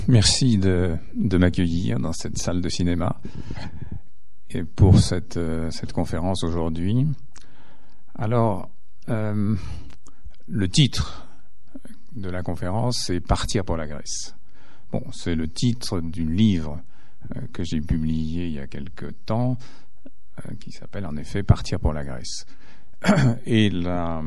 Merci de m'accueillir dans cette salle de cinéma et pour cette conférence aujourd'hui. Alors, le titre de la conférence, c'est « Partir pour la Grèce ». Bon, c'est le titre du livre que j'ai publié il y a quelque temps, qui s'appelle en effet « Partir pour la Grèce ». Et la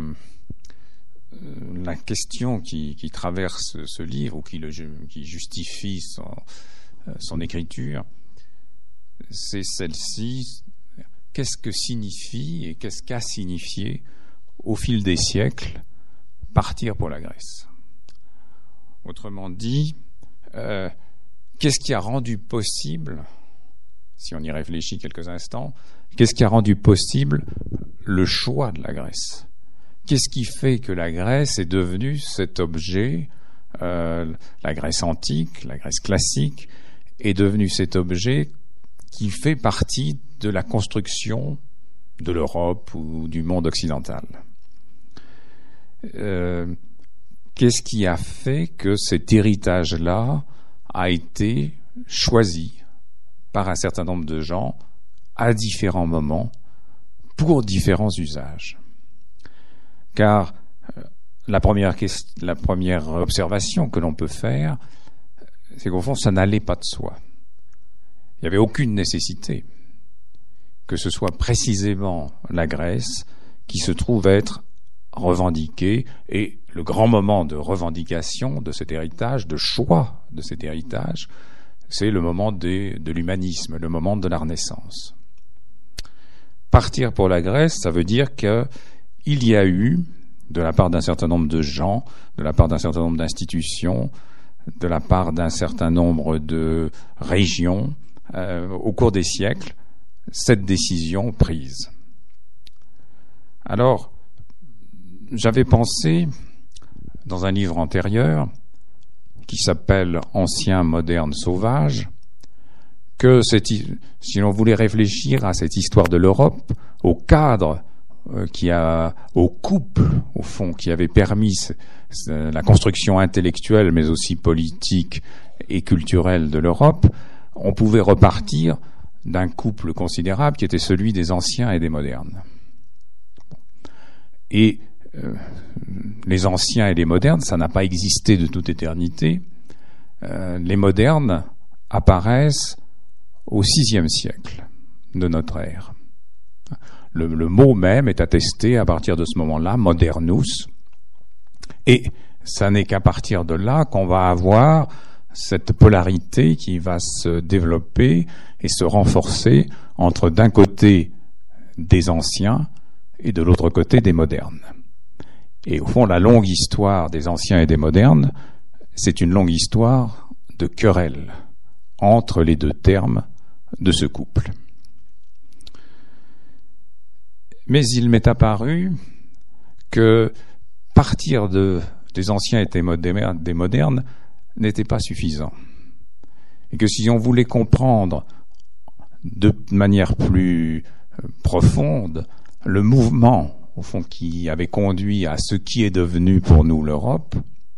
question qui traverse ce livre, ou qui justifie son écriture, c'est celle-ci. Qu'est-ce que signifie et qu'est-ce qu'a signifié au fil des siècles partir pour la Grèce? Autrement dit, qu'est-ce qui a rendu possible, si on y réfléchit quelques instants, qu'est-ce qui a rendu possible le choix de la Grèce? Qu'est-ce qui fait que la Grèce est devenue cet objet, la Grèce antique, la Grèce classique, est devenue cet objet qui fait partie de la construction de l'Europe ou du monde occidental? Qu'est-ce qui a fait que cet héritage-là a été choisi par un certain nombre de gens à différents moments pour différents usages? Car la première observation que l'on peut faire, c'est qu'au fond, ça n'allait pas de soi. Il n'y avait aucune nécessité que ce soit précisément la Grèce qui se trouve être revendiquée, et le grand moment de revendication de cet héritage, de choix de cet héritage, c'est le moment de l'humanisme, le moment de la Renaissance. Partir pour la Grèce, ça veut dire qu'il y a eu, de la part d'un certain nombre de gens, de la part d'un certain nombre d'institutions, de la part d'un certain nombre de régions, au cours des siècles, cette décision prise. Alors, j'avais pensé, dans un livre antérieur, qui s'appelle « Ancien, moderne, sauvage », que si l'on voulait réfléchir à cette histoire de l'Europe, au cadre au couple, au fond, qui avait permis la construction intellectuelle, mais aussi politique et culturelle de l'Europe, on pouvait repartir d'un couple considérable qui était celui des anciens et des modernes. Et les anciens et les modernes, ça n'a pas existé de toute éternité. Les modernes apparaissent au VIe siècle de notre ère. Le mot même est attesté à partir de ce moment-là, modernus, et ça n'est qu'à partir de là qu'on va avoir cette polarité qui va se développer et se renforcer entre d'un côté des anciens et de l'autre côté des modernes. Et au fond, la longue histoire des anciens et des modernes, c'est une longue histoire de querelle entre les deux termes de ce couple. Mais il m'est apparu que partir des anciens et des modernes n'était pas suffisant. Et que si on voulait comprendre de manière plus profonde le mouvement, au fond, qui avait conduit à ce qui est devenu pour nous l'Europe,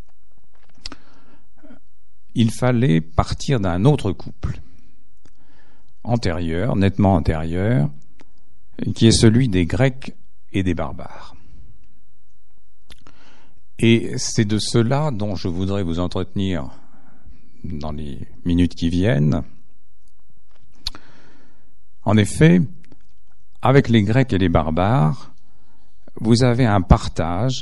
il fallait partir d'un autre couple, antérieur, nettement antérieur, qui est celui des Grecs et des barbares. Et c'est de cela dont je voudrais vous entretenir dans les minutes qui viennent. En effet, avec les Grecs et les barbares, vous avez un partage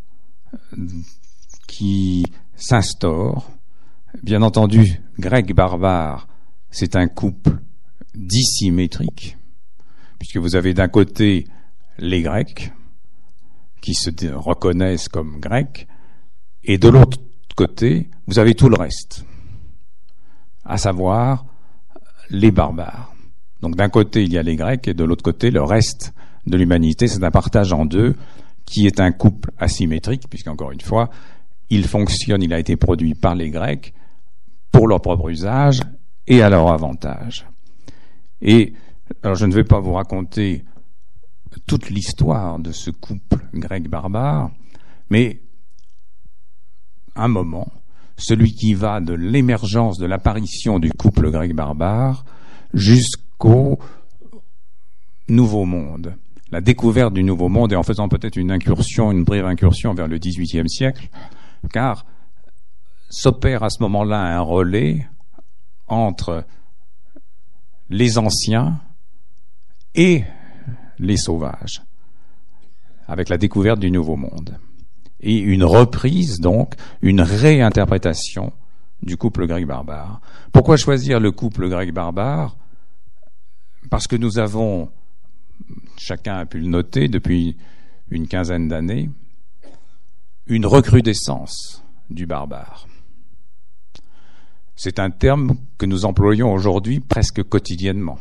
qui s'instaure. Bien entendu, Grec-barbare, c'est un couple dissymétrique, puisque vous avez d'un côté les Grecs, qui se reconnaissent comme Grecs, et de l'autre côté, vous avez tout le reste, à savoir les barbares. Donc d'un côté, il y a les Grecs, et de l'autre côté, le reste de l'humanité. C'est un partage en deux, qui est un couple asymétrique, puisqu'encore une fois, il fonctionne, il a été produit par les Grecs, pour leur propre usage, et à leur avantage. Et alors je ne vais pas vous raconter toute l'histoire de ce couple grec barbare, mais un moment, celui qui va de l'émergence, de l'apparition du couple grec-barbare jusqu'au Nouveau Monde. La découverte du Nouveau Monde, et en faisant peut-être une brève incursion vers le XVIIIe siècle, car s'opère à ce moment-là un relais entre les anciens et les sauvages, avec la découverte du Nouveau Monde. Et une reprise, donc, une réinterprétation du couple grec-barbare. Pourquoi choisir le couple grec-barbare? Parce que nous avons, chacun a pu le noter depuis une quinzaine d'années, une recrudescence du barbare. C'est un terme que nous employons aujourd'hui presque quotidiennement.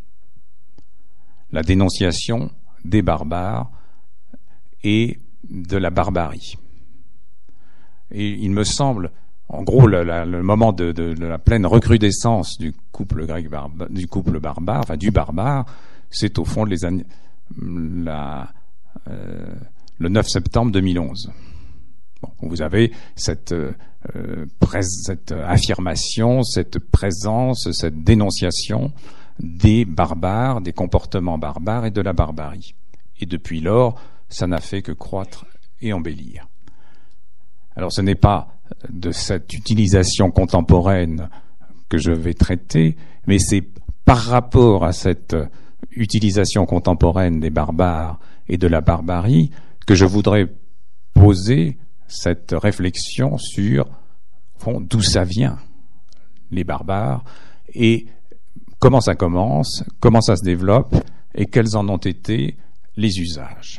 La dénonciation des barbares et de la barbarie. Et il me semble, en gros, le moment de la pleine recrudescence du couple barbare, enfin du barbare, c'est au fond le 9 septembre 2011. Bon, vous avez cette affirmation, cette présence, cette dénonciation des barbares, des comportements barbares et de la barbarie. Et depuis lors, ça n'a fait que croître et embellir. Alors ce n'est pas de cette utilisation contemporaine que je vais traiter, mais c'est par rapport à cette utilisation contemporaine des barbares et de la barbarie que je voudrais poser cette réflexion sur d'où ça vient, les barbares, et comment ça commence, comment ça se développe, et quels en ont été les usages.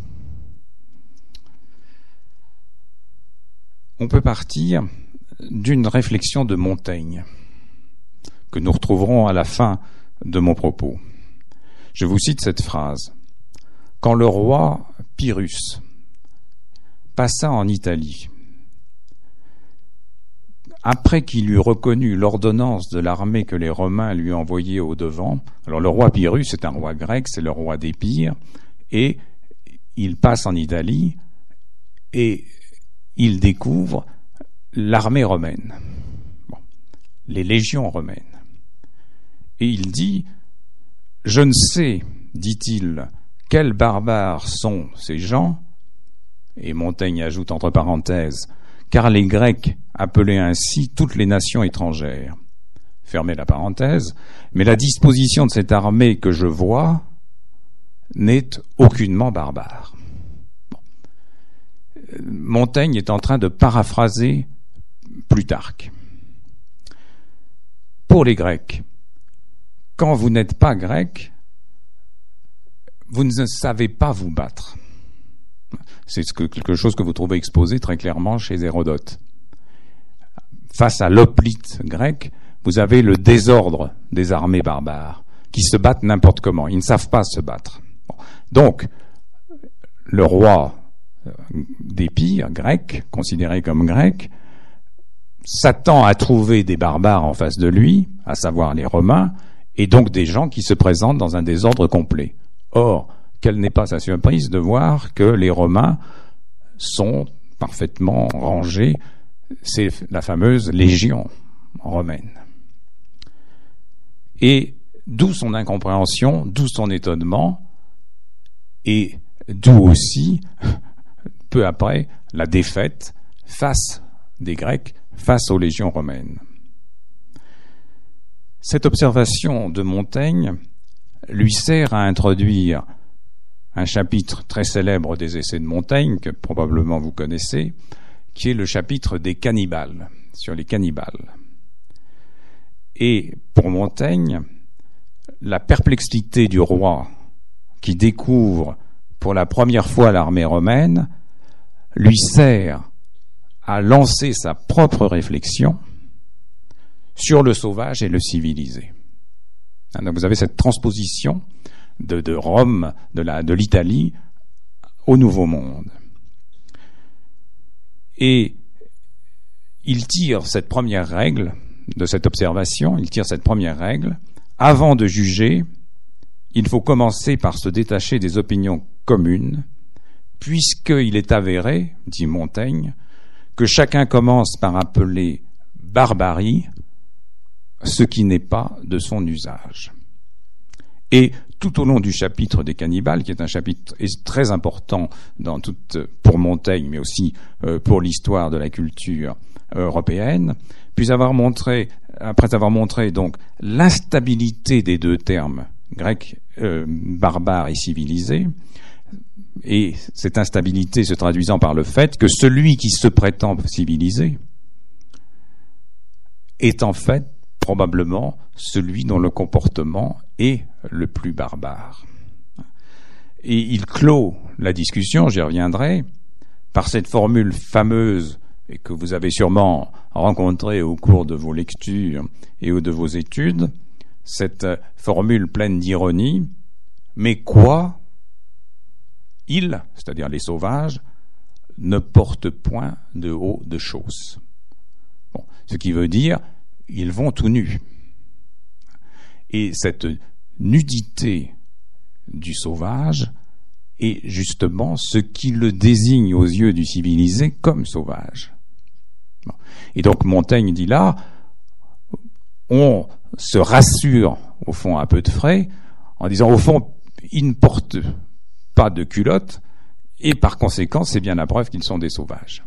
On peut partir d'une réflexion de Montaigne, que nous retrouverons à la fin de mon propos. Je vous cite cette phrase. « Quand le roi Pyrrhus passa en Italie, après qu'il eut reconnu l'ordonnance de l'armée que les Romains lui envoyaient au-devant, alors le roi Pyrrhus est un roi grec, c'est le roi d'Épire, et il passe en Italie et il découvre l'armée romaine, les légions romaines. Et il dit, « Je ne sais, dit-il, quels barbares sont ces gens ?» Et Montaigne ajoute entre parenthèses, « car les Grecs appelaient ainsi toutes les nations étrangères. » Fermez la parenthèse. Mais la disposition de cette armée que je vois n'est aucunement barbare. Montaigne est en train de paraphraser Plutarque. Pour les Grecs, quand vous n'êtes pas grec, vous ne savez pas vous battre. C'est quelque chose que vous trouvez exposé très clairement chez Hérodote. Face à l'hoplite grec, vous avez le désordre des armées barbares qui se battent n'importe comment. Ils ne savent pas se battre. Donc, le roi d'Épire, grec, considéré comme grec, s'attend à trouver des barbares en face de lui, à savoir les Romains, et donc des gens qui se présentent dans un désordre complet. Or, quelle n'est pas sa surprise de voir que les Romains sont parfaitement rangés, c'est la fameuse légion romaine. Et d'où son incompréhension, d'où son étonnement, et d'où aussi, peu après, la défaite face des Grecs, face aux légions romaines. Cette observation de Montaigne lui sert à introduire un chapitre très célèbre des Essais de Montaigne, que probablement vous connaissez, qui est le chapitre des cannibales, sur les cannibales. Et pour Montaigne, la perplexité du roi qui découvre pour la première fois l'armée romaine lui sert à lancer sa propre réflexion sur le sauvage et le civilisé. Donc vous avez cette transposition de Rome, de l'Italie, au Nouveau Monde. Et il tire cette première règle de cette observation, avant de juger, il faut commencer par se détacher des opinions communes, puisqu'il est avéré, dit Montaigne, que chacun commence par appeler barbarie ce qui n'est pas de son usage. Et tout au long du chapitre des cannibales, qui est un chapitre très important pour Montaigne, mais aussi pour l'histoire de la culture européenne, après avoir montré donc l'instabilité des deux termes grec, barbare et civilisé, et cette instabilité se traduisant par le fait que celui qui se prétend civilisé est en fait probablement celui dont le comportement est le plus barbare. Et il clôt la discussion, j'y reviendrai, par cette formule fameuse et que vous avez sûrement rencontrée au cours de vos lectures et de vos études, cette formule pleine d'ironie, mais quoi ils, c'est-à-dire les sauvages, ne portent point de haut de chausse. Bon, ce qui veut dire, ils vont tout nus. Et cette nudité du sauvage est justement ce qui le désigne aux yeux du civilisé comme sauvage. Bon. Et donc Montaigne dit là, on se rassure au fond à peu de frais en disant au fond, ils ne portent pas de culotte et par conséquent, c'est bien la preuve qu'ils sont des sauvages.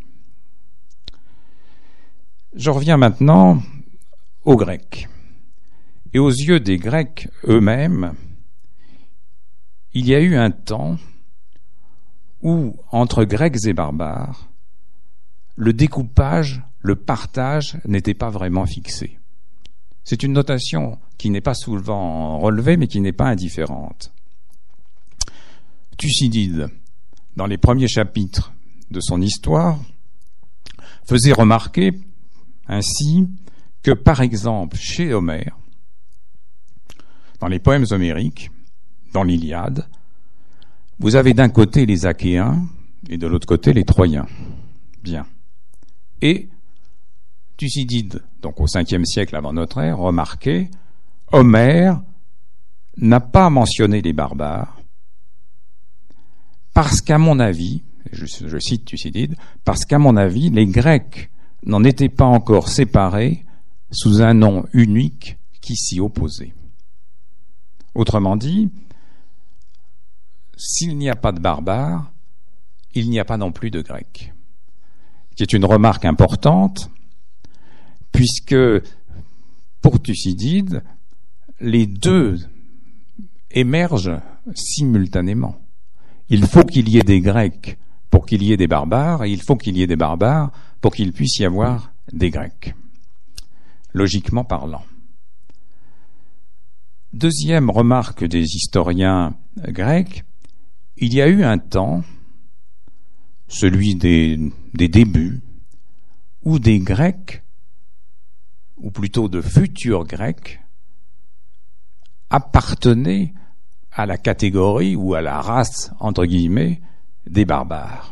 Je reviens maintenant aux Grecs. Et aux yeux des Grecs eux-mêmes, il y a eu un temps où, entre Grecs et barbares, le découpage, le partage n'était pas vraiment fixé. C'est une notation qui n'est pas souvent relevée, mais qui n'est pas indifférente. Thucydide, dans les premiers chapitres de son histoire, faisait remarquer ainsi que, par exemple, chez Homère, dans les poèmes homériques, dans l'Iliade, vous avez d'un côté les Achéens et de l'autre côté les Troyens. Bien. Et Thucydide, donc au 5e siècle avant notre ère, remarquait, Homère n'a pas mentionné les barbares, parce qu'à mon avis, je cite Thucydide, parce qu'à mon avis, les Grecs n'en étaient pas encore séparés sous un nom unique qui s'y opposait. Autrement dit, s'il n'y a pas de barbares, il n'y a pas non plus de Grecs. Qui est une remarque importante, puisque pour Thucydide, les deux émergent simultanément. Il faut qu'il y ait des Grecs pour qu'il y ait des barbares, et il faut qu'il y ait des barbares pour qu'il puisse y avoir des Grecs, logiquement parlant. Deuxième remarque des historiens grecs, il y a eu un temps, celui des débuts, où des Grecs, ou plutôt de futurs Grecs, appartenaient à la catégorie ou à la race, entre guillemets, des barbares.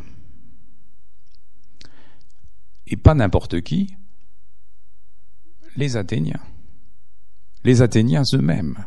Et pas n'importe qui, les Athéniens. Les Athéniens eux-mêmes.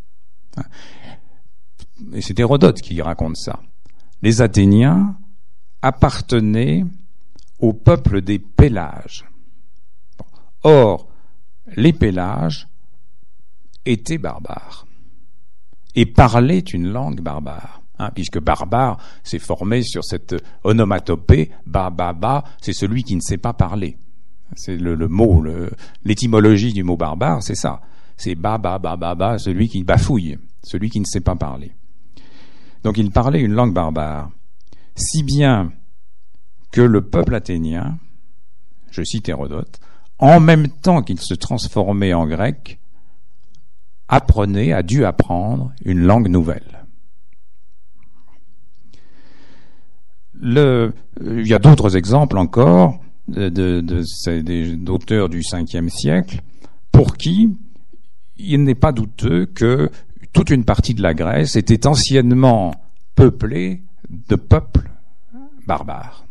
Et c'est Hérodote qui raconte ça. Les Athéniens appartenaient au peuple des Pélages. Or, les Pélages étaient barbares et parlaient une langue barbare. Puisque barbare, c'est formé sur cette onomatopée, ba, c'est celui qui ne sait pas parler. C'est le mot, l'étymologie du mot barbare, c'est ça. C'est ba, celui qui bafouille, celui qui ne sait pas parler. Donc il parlait une langue barbare, si bien que le peuple athénien, je cite Hérodote, en même temps qu'il se transformait en grec, a dû apprendre une langue nouvelle. Il y a d'autres exemples encore d'auteurs du 5e siècle pour qui il n'est pas douteux que toute une partie de la Grèce était anciennement peuplée de peuples barbares.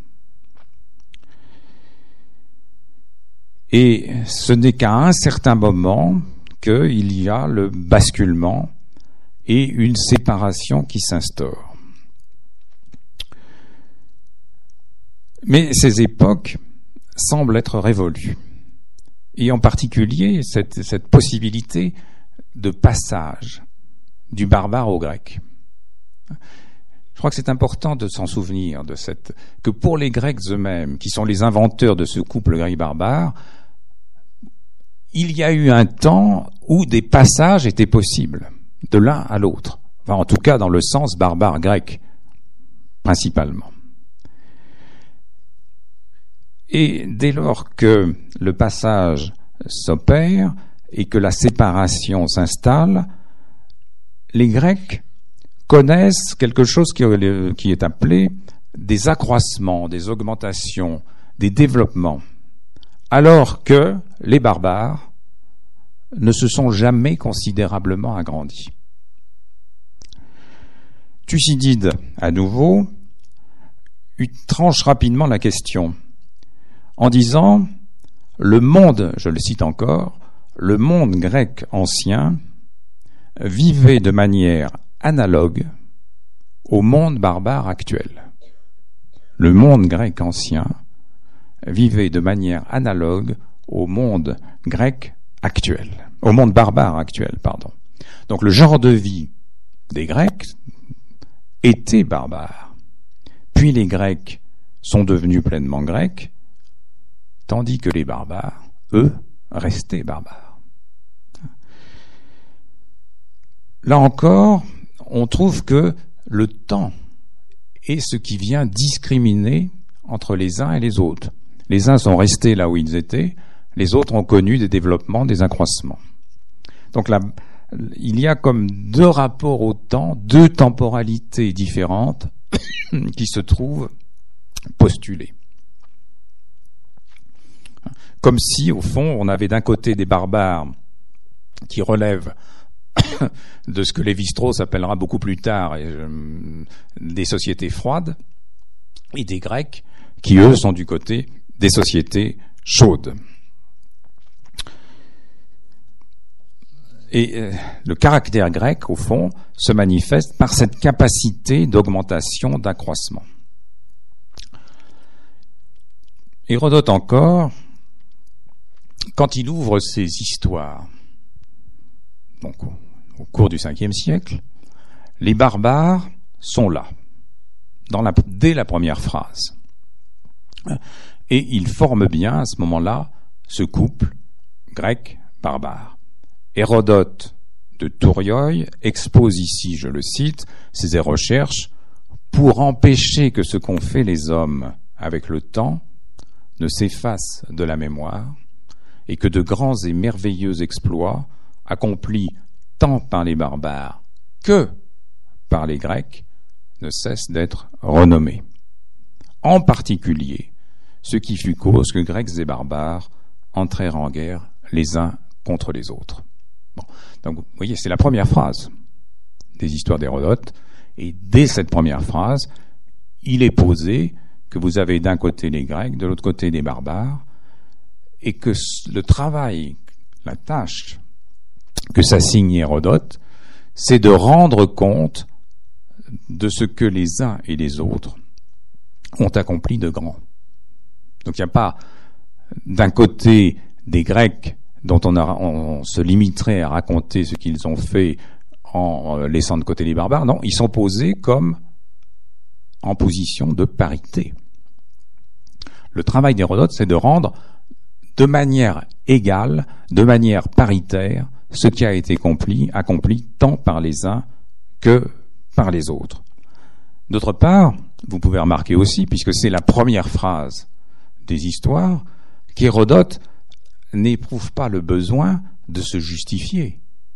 Et ce n'est qu'à un certain moment qu'il y a le basculement et une séparation qui s'instaure. Mais ces époques semble être révolue. Et en particulier, cette possibilité de passage du barbare au grec. Je crois que c'est important de s'en souvenir que pour les Grecs eux-mêmes, qui sont les inventeurs de ce couple grec-barbare, il y a eu un temps où des passages étaient possibles, de l'un à l'autre. Enfin, en tout cas, dans le sens barbare-grec, principalement. Et dès lors que le passage s'opère et que la séparation s'installe, les Grecs connaissent quelque chose qui est appelé des accroissements, des augmentations, des développements, alors que les barbares ne se sont jamais considérablement agrandis. Thucydide, à nouveau, tranche rapidement la question en disant « Le monde, je le cite encore, le monde grec ancien vivait de manière analogue au monde barbare actuel. Le monde grec ancien vivait de manière analogue au monde grec actuel, au monde barbare actuel, pardon. Donc le genre de vie des Grecs était barbare. Puis les Grecs sont devenus pleinement grecs, tandis que les barbares, eux, restaient barbares. Là encore, on trouve que le temps est ce qui vient discriminer entre les uns et les autres. Les uns sont restés là où ils étaient, les autres ont connu des développements, des accroissements. Donc là, il y a comme deux rapports au temps, deux temporalités différentes qui se trouvent postulées. Comme si, au fond, on avait d'un côté des barbares qui relèvent de ce que Lévi-Strauss appellera beaucoup plus tard des sociétés froides, et des Grecs qui, eux, sont du côté des sociétés chaudes. Et le caractère grec, au fond, se manifeste par cette capacité d'augmentation, d'accroissement. Hérodote encore, quand il ouvre ses histoires, donc au cours du Ve siècle, les barbares sont là, dès la première phrase. Et ils forment bien, à ce moment-là, ce couple grec-barbare. Hérodote de Tourioï expose ici, je le cite, ses recherches pour empêcher que ce qu'ont fait les hommes avec le temps ne s'efface de la mémoire et que de grands et merveilleux exploits accomplis tant par les barbares que par les Grecs ne cessent d'être renommés. En particulier, ce qui fut cause que Grecs et barbares entrèrent en guerre les uns contre les autres. Bon. Donc, vous voyez, c'est la première phrase des histoires d'Hérodote, et dès cette première phrase, il est posé que vous avez d'un côté les Grecs, de l'autre côté les barbares, et que le travail, la tâche que s'assigne Hérodote, c'est de rendre compte de ce que les uns et les autres ont accompli de grand. Donc il n'y a pas d'un côté des Grecs dont on se limiterait à raconter ce qu'ils ont fait en laissant de côté les barbares. Non, ils sont posés comme en position de parité. Le travail d'Hérodote, c'est de rendre de manière égale, de manière paritaire, ce qui a été accompli tant par les uns que par les autres. D'autre part, vous pouvez remarquer aussi, puisque c'est la première phrase des histoires, qu'Hérodote n'éprouve pas le besoin de se justifier.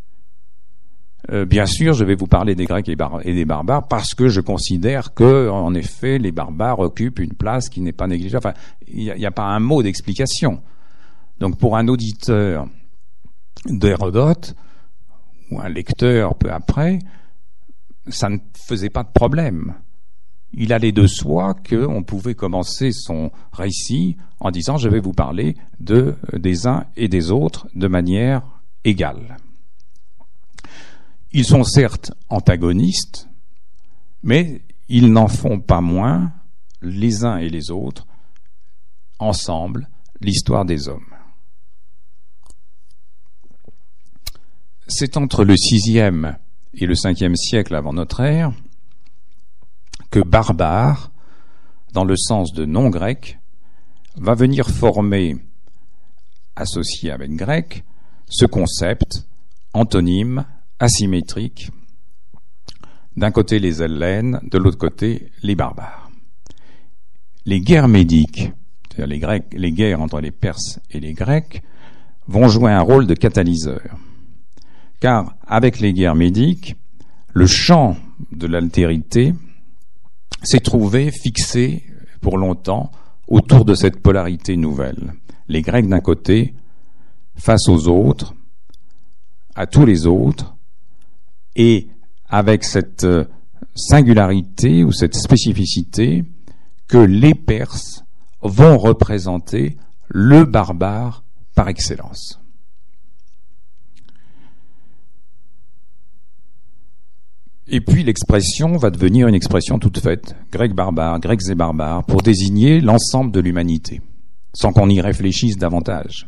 Bien sûr, je vais vous parler des Grecs et des barbares parce que je considère que, en effet, les barbares occupent une place qui n'est pas négligeable. Enfin, il n'y a pas un mot d'explication. Donc, pour un auditeur d'Hérodote ou un lecteur peu après, ça ne faisait pas de problème. Il allait de soi qu'on pouvait commencer son récit en disant « je vais vous parler des uns et des autres de manière égale ». Ils sont certes antagonistes, mais ils n'en font pas moins, les uns et les autres, ensemble, l'histoire des hommes. C'est entre le VIe et le Ve siècle avant notre ère que barbare, dans le sens de non-grec, va venir former, associé avec grec, ce concept antonyme, asymétrique, d'un côté les Hellènes, de l'autre côté les barbares. Les guerres médiques, c'est-à-dire les guerres entre les Perses et les Grecs, vont jouer un rôle de catalyseur. Car avec les guerres médiques, le champ de l'altérité s'est trouvé fixé pour longtemps autour de cette polarité nouvelle. Les Grecs d'un côté, face aux autres, à tous les autres, et avec cette singularité ou cette spécificité que les Perses vont représenter le barbare par excellence. Et puis l'expression va devenir une expression toute faite, grecs et barbares, pour désigner l'ensemble de l'humanité, sans qu'on y réfléchisse davantage.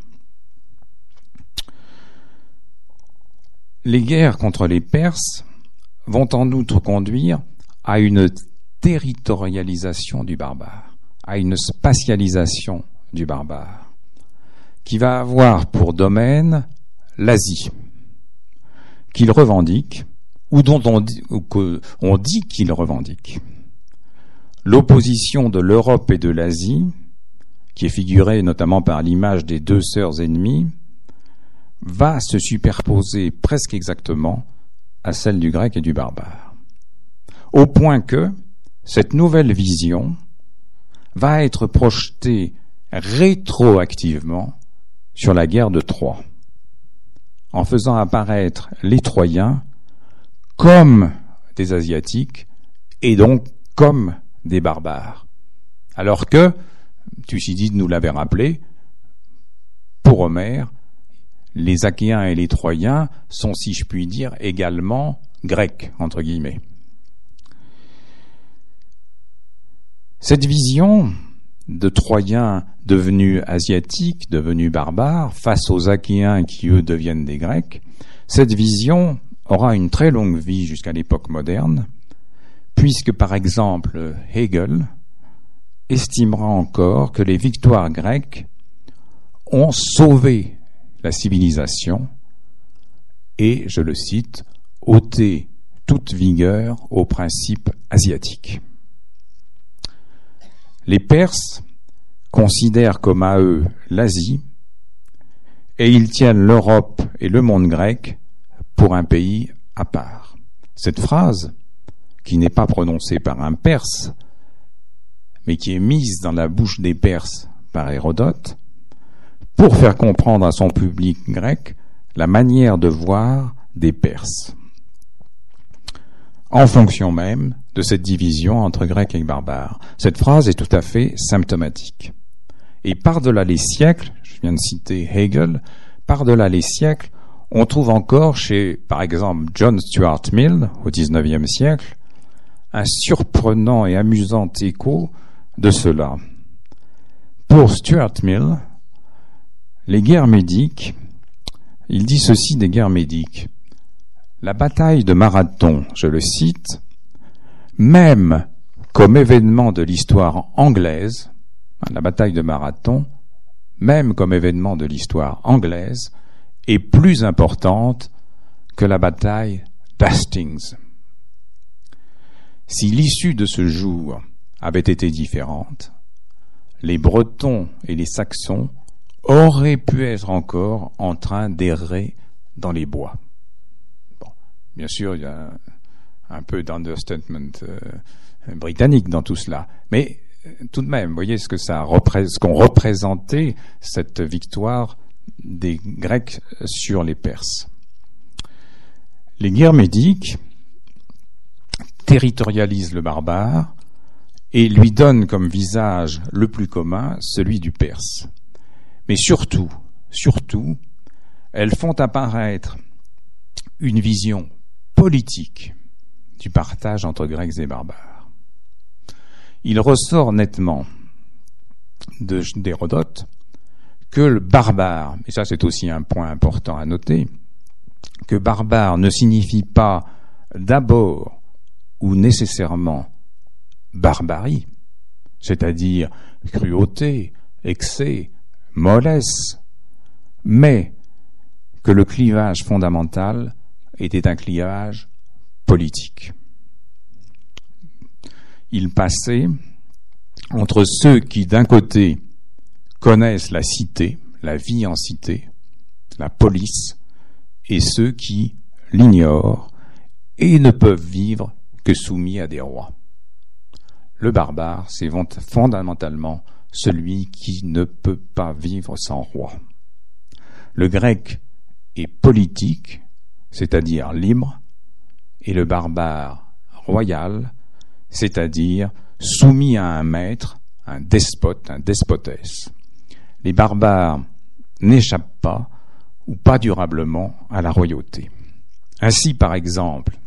Les guerres contre les Perses vont en outre conduire à une territorialisation du barbare, à une spatialisation du barbare, qui va avoir pour domaine l'Asie, qu'il revendique, ou dont on dit qu'il revendique. L'opposition de l'Europe et de l'Asie, qui est figurée notamment par l'image des deux sœurs ennemies, va se superposer presque exactement à celle du grec et du barbare. Au point que cette nouvelle vision va être projetée rétroactivement sur la guerre de Troie, en faisant apparaître les Troyens comme des Asiatiques et donc comme des barbares. Alors que, Thucydide nous l'avait rappelé, pour Homère, les Achéens et les Troyens sont, si je puis dire, également grecs, entre guillemets. Cette vision de Troyens devenus asiatiques, devenus barbares, face aux Achéens qui, eux, deviennent des Grecs, cette vision aura une très longue vie jusqu'à l'époque moderne, puisque, par exemple, Hegel estimera encore que les victoires grecques ont sauvé la civilisation et, je le cite, ôté toute vigueur aux principes asiatiques. Les Perses considèrent comme à eux l'Asie et ils tiennent l'Europe et le monde grec pour un pays à part. Cette phrase, qui n'est pas prononcée par un Perse, mais qui est mise dans la bouche des Perses par Hérodote, pour faire comprendre à son public grec la manière de voir des Perses, en fonction même de cette division entre Grecs et barbares. Cette phrase est tout à fait symptomatique. Et par-delà les siècles, je viens de citer Hegel, par-delà les siècles, on trouve encore chez, par exemple, John Stuart Mill, au XIXe siècle, un surprenant et amusant écho de cela. Pour Stuart Mill, les guerres médiques, il dit ceci des guerres médiques. La bataille de Marathon, je le cite, même comme événement de l'histoire anglaise, la bataille de Marathon, même comme événement de l'histoire anglaise, est plus importante que la bataille d'Hastings. Si l'issue de ce jour avait été différente, les Bretons et les Saxons auraient pu être encore en train d'errer dans les bois. Bon, bien sûr, il y a un peu d'understatement britannique dans tout cela, mais tout de même, vous voyez ce qu'ont représenté cette victoire des Grecs sur les Perses. Les guerres médiques territorialisent le barbare et lui donnent comme visage le plus commun celui du Perse. Mais surtout, elles font apparaître une vision politique du partage entre Grecs et barbares. Il ressort nettement d'Hérodote que le barbare, et ça c'est aussi un point important à noter, que barbare ne signifie pas d'abord ou nécessairement barbarie, c'est-à-dire cruauté, excès, mollesse, mais que le clivage fondamental était un clivage politique. Il passait entre ceux qui, d'un côté, connaissent la cité, la vie en cité, la police, et ceux qui l'ignorent et ne peuvent vivre que soumis à des rois. Le barbare, c'est fondamentalement celui qui ne peut pas vivre sans roi. Le grec est politique, c'est-à-dire libre, et le barbare royal, c'est-à-dire soumis à un maître, un despote, un despotesse. Les barbares n'échappent pas, ou pas durablement, à la royauté. Ainsi, par exemple,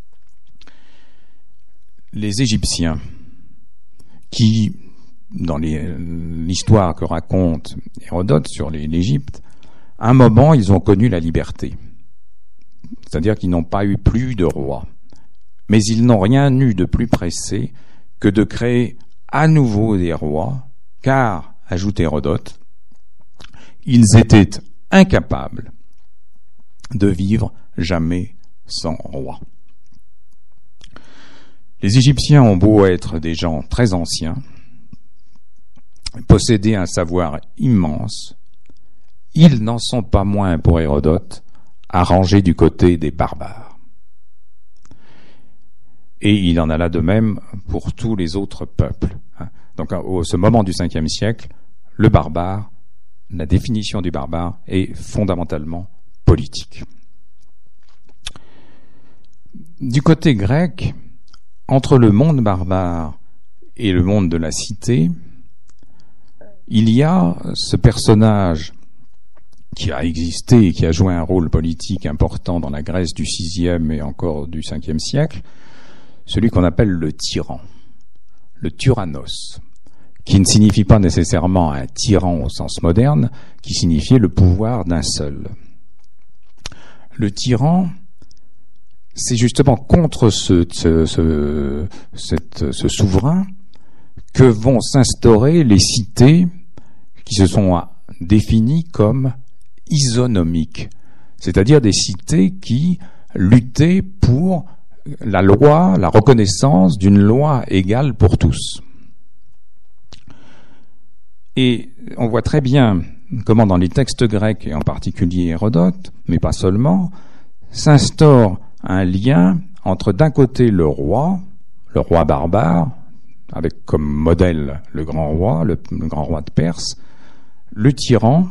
les Égyptiens, qui, dans l'histoire que raconte Hérodote sur l'Égypte, à un moment, ils ont connu la liberté. C'est-à-dire qu'ils n'ont pas eu plus de roi. Mais ils n'ont rien eu de plus pressé que de créer à nouveau des rois, car, ajoute Hérodote, ils étaient incapables de vivre jamais sans roi. Les Égyptiens ont beau être des gens très anciens, posséder un savoir immense, ils n'en sont pas moins, pour Hérodote, à ranger du côté des barbares. Et il en alla de même pour tous les autres peuples. Donc, à ce moment du Ve siècle, le barbare, la définition du barbare est fondamentalement politique. Du côté grec, entre le monde barbare et le monde de la cité, il y a ce personnage qui a existé et qui a joué un rôle politique important dans la Grèce du VIe et encore du Ve siècle, celui qu'on appelle le tyran, le tyrannos, qui ne signifie pas nécessairement un tyran au sens moderne, qui signifiait le pouvoir d'un seul. Le tyran, c'est justement contre ce souverain que vont s'instaurer les cités qui se sont définies comme isonomiques, c'est-à-dire des cités qui luttaient pour la loi, la reconnaissance d'une loi égale pour tous. Et on voit très bien comment dans les textes grecs, et en particulier Hérodote, mais pas seulement, s'instaure un lien entre d'un côté le roi barbare, avec comme modèle le grand roi de Perse, le tyran,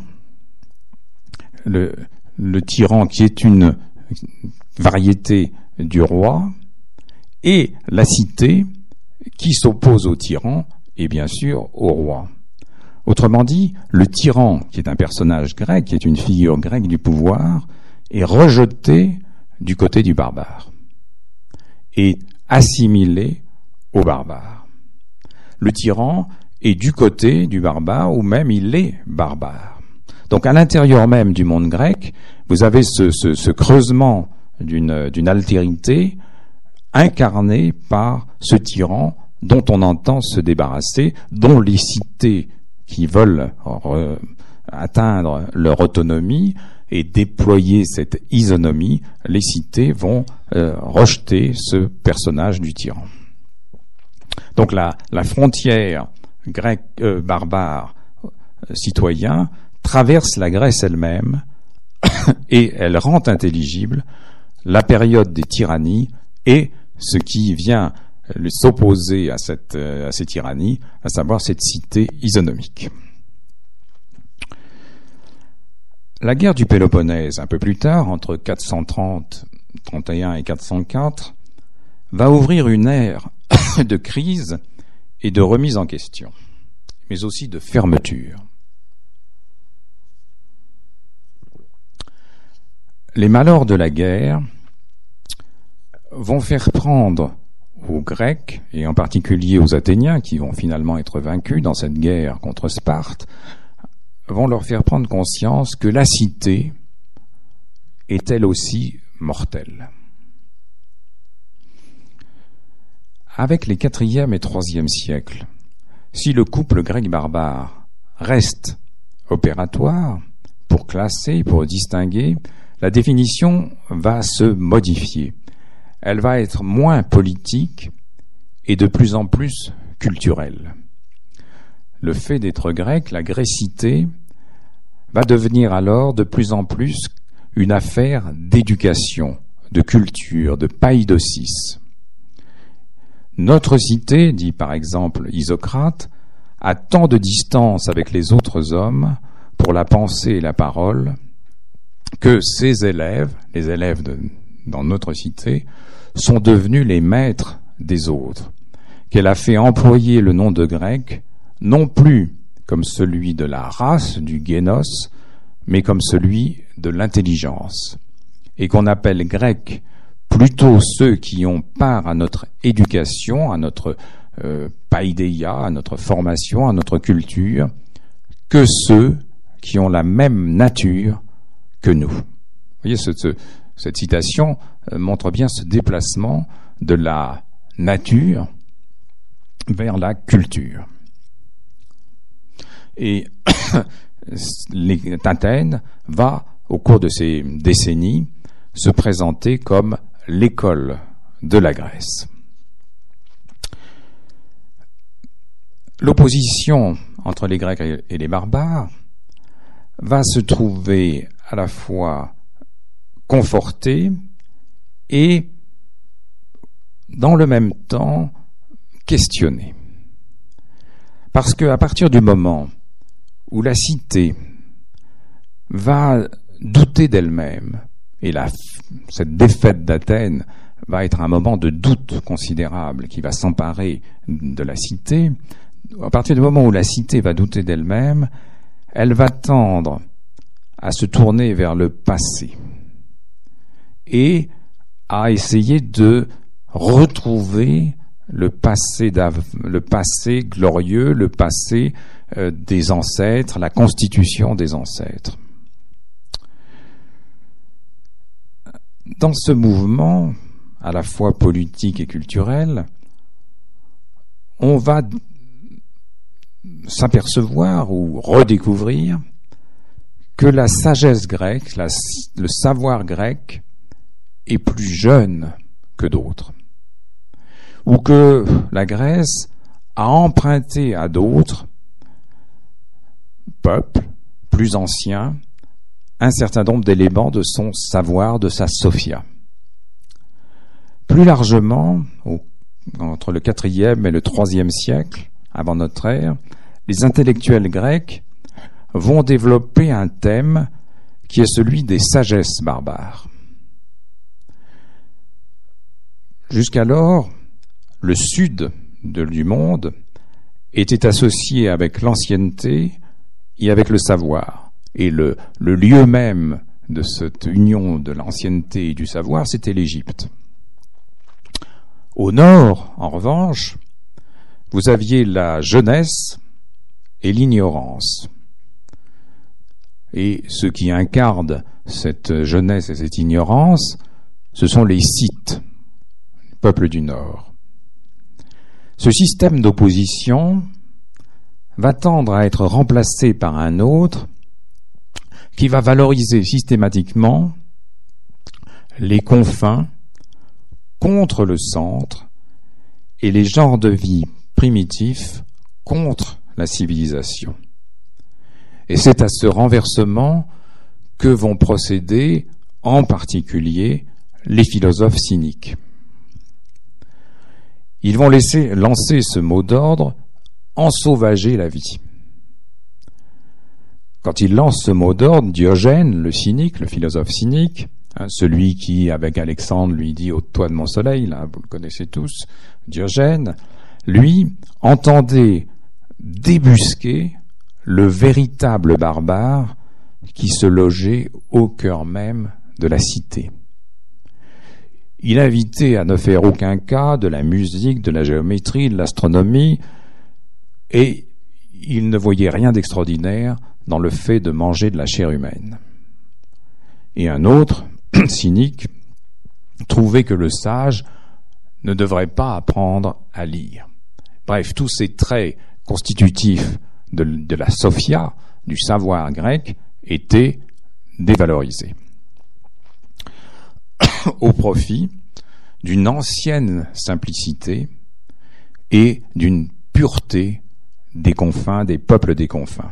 le tyran qui est une variété du roi, et la cité qui s'oppose au tyran et bien sûr au roi. Autrement dit, le tyran, qui est un personnage grec, qui est une figure grecque du pouvoir, est rejeté du côté du barbare et assimilé au barbare. Le tyran est du côté du barbare, ou même il est barbare. Donc à l'intérieur même du monde grec, vous avez ce creusement d'une altérité incarnée par ce tyran dont on entend se débarrasser, dont les cités qui veulent atteindre leur autonomie et déployer cette isonomie, les cités vont rejeter ce personnage du tyran. Donc la frontière grecque barbare citoyen traverse la Grèce elle-même et elle rend intelligible la période des tyrannies et ce qui vient s'opposer à ces tyrannies, à savoir cette cité isonomique. La guerre du Péloponnèse, un peu plus tard, entre 431 et 404, va ouvrir une ère de crise et de remise en question, mais aussi de fermeture. Les malheurs de la guerre vont faire prendre aux Grecs, et en particulier aux Athéniens, qui vont finalement être vaincus dans cette guerre contre Sparte, vont leur faire prendre conscience que la cité est elle aussi mortelle. Avec les 4e et 3e siècles, si le couple grec barbare reste opératoire pour classer, pour distinguer, la définition va se modifier. Elle va être moins politique et de plus en plus culturelle. Le fait d'être grec, la grécité, va devenir alors de plus en plus une affaire d'éducation, de culture, de païdosis. Notre cité, dit par exemple Isocrate, a tant de distance avec les autres hommes pour la pensée et la parole que ses élèves, les élèves dans notre cité, sont devenus les maîtres des autres, qu'elle a fait employer le nom de grec, non plus comme celui de la race, du génos, mais comme celui de l'intelligence, et qu'on appelle grec plutôt ceux qui ont part à notre éducation, à notre païdéia, à notre formation, à notre culture, que ceux qui ont la même nature que nous. Vous voyez, cette citation montre bien ce déplacement de la nature vers la culture. Et Athènes va, au cours de ces décennies, se présenter comme l'école de la Grèce. L'opposition entre les Grecs et les barbares va se trouver à la fois confortée et, dans le même temps, questionnée. Parce qu'à partir du moment où la cité va douter d'elle-même, et cette défaite d'Athènes va être un moment de doute considérable qui va s'emparer de la cité, à partir du moment où la cité va douter d'elle-même, elle va tendre à se tourner vers le passé et à essayer de retrouver le passé glorieux, le passé des ancêtres, la constitution des ancêtres. Dans ce mouvement, à la fois politique et culturel, on va s'apercevoir ou redécouvrir que la sagesse grecque, le savoir grec est plus jeune que d'autres, ou que la Grèce a emprunté à d'autres peuples plus anciens un certain nombre d'éléments de son savoir, de sa sophia. Plus largement, entre le 4e et le 3e siècle avant notre ère, les intellectuels grecs vont développer un thème qui est celui des sagesses barbares. Jusqu'alors, le sud du monde était associé avec l'ancienneté et avec le savoir. Et le lieu même de cette union de l'ancienneté et du savoir, c'était l'Égypte. Au nord, en revanche, vous aviez la jeunesse et l'ignorance. Et ceux qui incarnent cette jeunesse et cette ignorance, ce sont les Scythes, le peuple du Nord. Ce système d'opposition va tendre à être remplacé par un autre qui va valoriser systématiquement les confins contre le centre et les genres de vie primitifs contre la civilisation. Et c'est à ce renversement que vont procéder en particulier les philosophes cyniques. Ils vont lancer ce mot d'ordre « ensauvager la vie ». Quand il lance ce mot d'ordre, Diogène, le cynique, le philosophe cynique, celui qui, avec Alexandre, lui dit « ôte-toi de mon soleil », là, vous le connaissez tous, Diogène, lui, entendait débusquer le véritable barbare qui se logeait au cœur même de la cité. Il invitait à ne faire aucun cas de la musique, de la géométrie, de l'astronomie, et il ne voyait rien d'extraordinaire dans le fait de manger de la chair humaine. Et un autre, cynique, trouvait que le sage ne devrait pas apprendre à lire. Bref, tous ces traits constitutifs de la sophia, du savoir grec, étaient dévalorisés au profit d'une ancienne simplicité et d'une pureté des confins, des peuples des confins.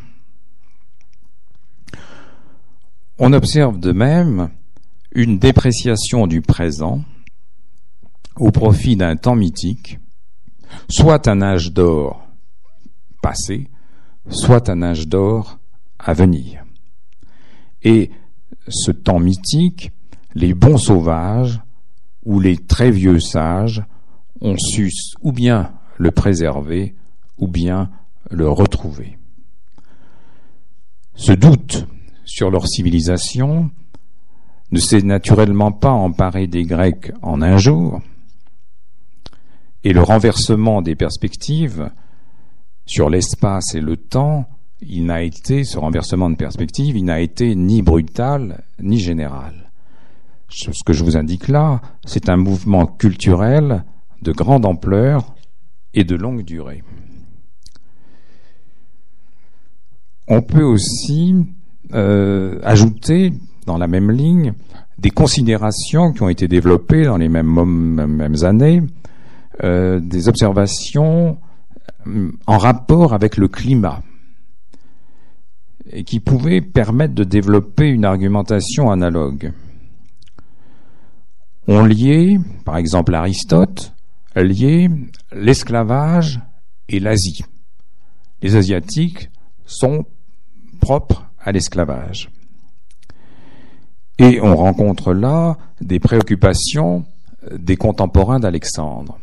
On observe de même une dépréciation du présent au profit d'un temps mythique, soit un âge d'or passé, soit un âge d'or à venir. Et ce temps mythique, les bons sauvages ou les très vieux sages ont su ou bien le préserver ou bien le retrouver. Ce doute sur leur civilisation ne s'est naturellement pas emparé des Grecs en un jour, et le renversement des perspectives sur l'espace et le temps, ce renversement de perspective, il n'a été ni brutal ni général. Ce que je vous indique là, c'est un mouvement culturel de grande ampleur et de longue durée. On peut aussi ajouter dans la même ligne des considérations qui ont été développées dans les mêmes années, des observations en rapport avec le climat et qui pouvaient permettre de développer une argumentation analogue. On liait, par exemple Aristote, liait l'esclavage et l'Asie. Les Asiatiques sont propres à l'esclavage. Et on rencontre là des préoccupations des contemporains d'Alexandre.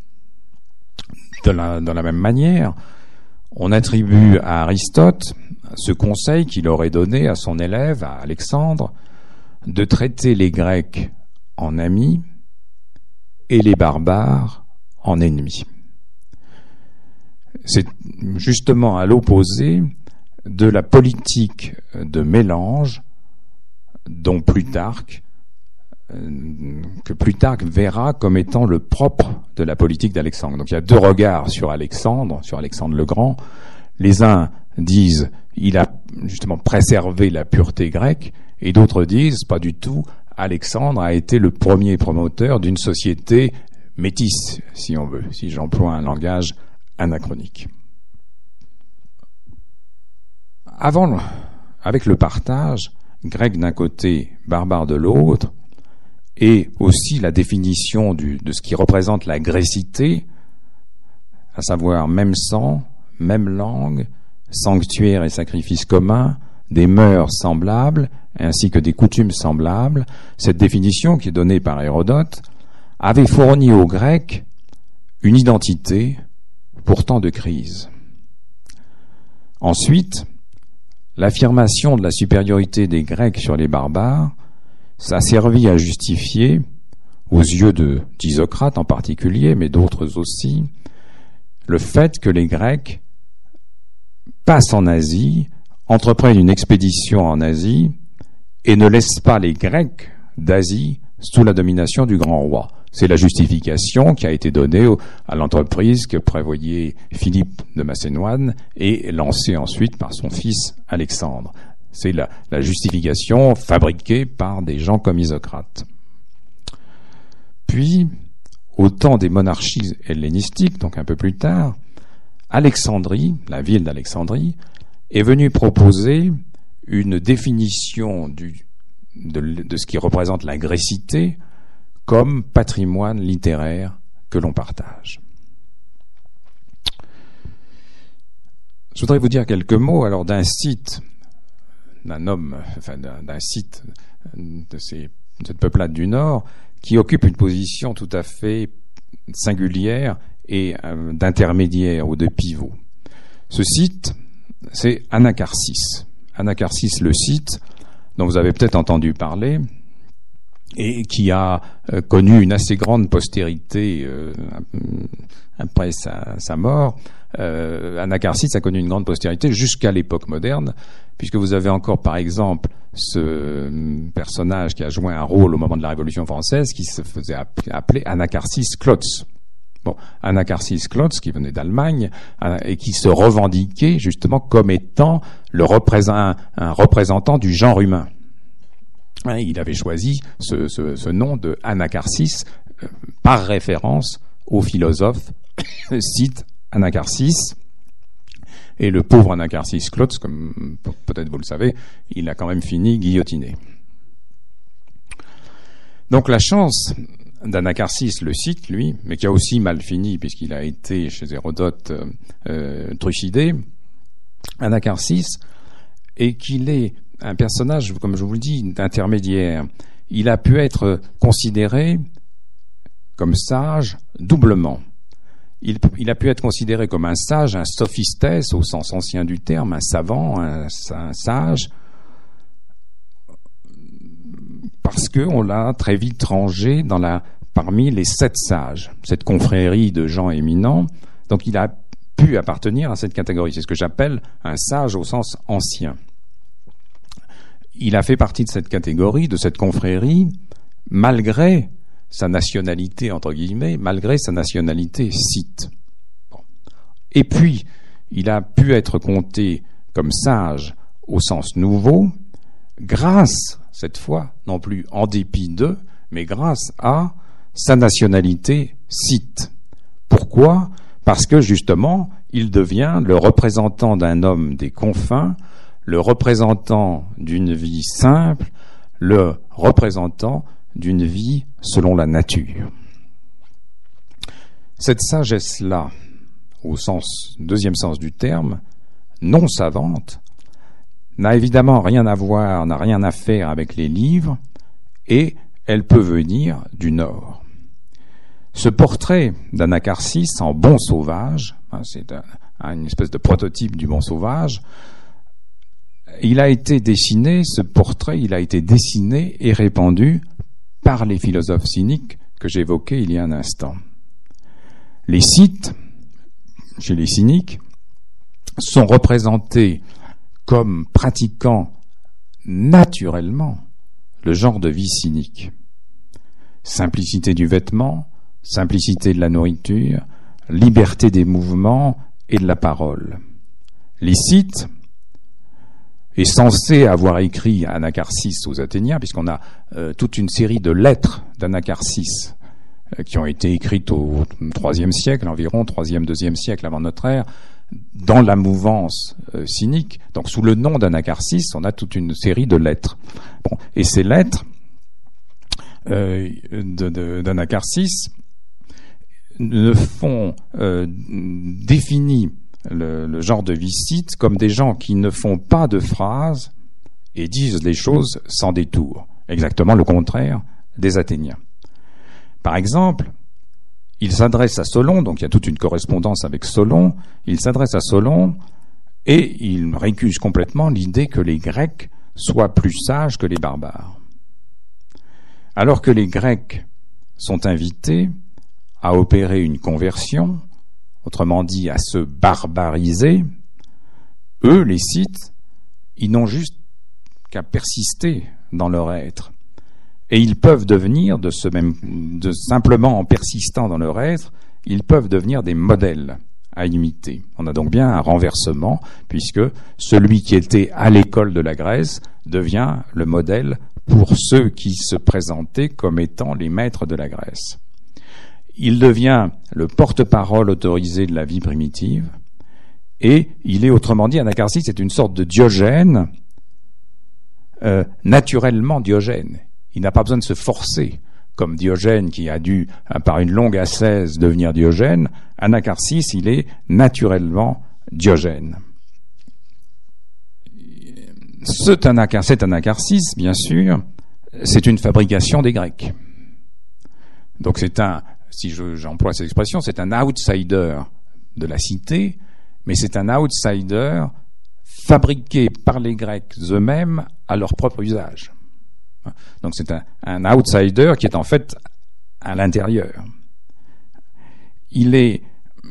De la même manière, on attribue à Aristote ce conseil qu'il aurait donné à son élève, à Alexandre, de traiter les Grecs en amis et les barbares en ennemis. C'est justement à l'opposé de la politique de mélange dont Plutarque verra comme étant le propre de la politique d'Alexandre. Donc il y a deux regards sur Alexandre le Grand. Les uns disent il a justement préservé la pureté grecque, et d'autres disent pas du tout. Alexandre a été le premier promoteur d'une société métisse, si on veut, si j'emploie un langage anachronique. Avec le partage, grec d'un côté, barbare de l'autre, et aussi la définition de ce qui représente la grécité, à savoir même sang, même langue, sanctuaire et sacrifice commun, des mœurs semblables, ainsi que des coutumes semblables. Cette définition, qui est donnée par Hérodote, avait fourni aux Grecs une identité pour temps de crise. Ensuite, l'affirmation de la supériorité des Grecs sur les barbares, ça a servi à justifier, aux yeux d'Isocrate en particulier, mais d'autres aussi, le fait que les Grecs passent en Asie, entreprennent une expédition en Asie et ne laissent pas les Grecs d'Asie sous la domination du grand roi. C'est la justification qui a été donnée à l'entreprise que prévoyait Philippe de Macédoine et lancée ensuite par son fils Alexandre. C'est la justification fabriquée par des gens comme Isocrate. Puis, au temps des monarchies hellénistiques, donc un peu plus tard, Alexandrie, la ville d'Alexandrie, est venue proposer une définition de ce qui représente la grécité comme patrimoine littéraire que l'on partage. Je voudrais vous dire quelques mots alors d'un site d'un site de cette peuplade du Nord qui occupe une position tout à fait singulière et d'intermédiaire ou de pivot. Ce site, c'est Anacharsis. Anacharsis, le site dont vous avez peut-être entendu parler, et qui a connu une assez grande postérité après sa mort. Anacharsis a connu une grande postérité jusqu'à l'époque moderne, puisque vous avez encore, par exemple, ce personnage qui a joué un rôle au moment de la Révolution française, qui se faisait appeler Anacharsis Klotz. Bon, Anacharsis Klotz, qui venait d'Allemagne, et qui se revendiquait justement comme étant un représentant du genre humain. Il avait choisi ce nom de Anacharsis par référence au philosophe cite Anacharsis. Et le pauvre Anacharsis Klotz, comme peut-être vous le savez, il a quand même fini guillotiné. Donc la chance d'Anacharsis, le Scythe, lui, mais qui a aussi mal fini puisqu'il a été chez Hérodote trucidé, Anacharsis, et qu'il est un personnage, comme je vous le dis, d'intermédiaire. Il a pu être considéré comme sage doublement. Il a pu être considéré comme un sage, un sophistes au sens ancien du terme, un savant, un sage, parce qu'on l'a très vite rangé parmi les 7 sages, cette confrérie de gens éminents. Donc il a pu appartenir à cette catégorie. C'est ce que j'appelle un sage au sens ancien. Il a fait partie de cette catégorie, de cette confrérie, malgré sa nationalité, entre guillemets, malgré sa nationalité scythe. Bon. Et puis, il a pu être compté comme sage au sens nouveau, grâce, cette fois, non plus en dépit d'eux, mais grâce à sa nationalité scythe. Pourquoi ? Parce que, justement, il devient le représentant d'un homme des confins, le représentant d'une vie simple, le représentant d'une vie selon la nature. Cette sagesse-là, au deuxième sens du terme, non savante, n'a évidemment rien à voir, n'a rien à faire avec les livres, et elle peut venir du Nord. Ce portrait d'Anacharsis en bon sauvage, c'est une espèce de prototype du bon sauvage, il a été dessiné et répandu par les philosophes cyniques que j'évoquais il y a un instant. Les Scythes, chez les cyniques, sont représentés comme pratiquant naturellement le genre de vie cynique. Simplicité du vêtement, simplicité de la nourriture, liberté des mouvements et de la parole. Les Scythes est censé avoir écrit Anacharsis aux Athéniens, puisqu'on a toute une série de lettres d'Anacharsis qui ont été écrites au IIIe siècle, environ, 3e, 2e siècle avant notre ère, dans la mouvance cynique. Donc sous le nom d'Anacharsis, on a toute une série de lettres. Bon, et ces lettres d'Anacharsis ne font définir le genre de vie scythe comme des gens qui ne font pas de phrases et disent les choses sans détour. Exactement le contraire des Athéniens. Par exemple, il s'adresse à Solon, donc il y a toute une correspondance avec Solon, il s'adresse à Solon et il récuse complètement l'idée que les Grecs soient plus sages que les barbares. Alors que les Grecs sont invités à opérer une conversion, autrement dit à se barbariser, eux, les Scythes, ils n'ont juste qu'à persister dans leur être. Et ils peuvent devenir, simplement en persistant dans leur être, ils peuvent devenir des modèles à imiter. On a donc bien un renversement, puisque celui qui était à l'école de la Grèce devient le modèle pour ceux qui se présentaient comme étant les maîtres de la Grèce. Il devient le porte-parole autorisé de la vie primitive, et il est, autrement dit, Anacharsis est une sorte de Diogène, naturellement Diogène. Il n'a pas besoin de se forcer, comme Diogène qui a dû, par une longue ascèse, devenir Diogène. Anacharsis, il est naturellement Diogène. Cet Anacharsis, bien sûr, c'est une fabrication des Grecs. Donc si j'emploie cette expression, c'est un outsider de la cité, mais c'est un outsider fabriqué par les Grecs eux-mêmes à leur propre usage. Donc c'est un outsider qui est en fait à l'intérieur. Il est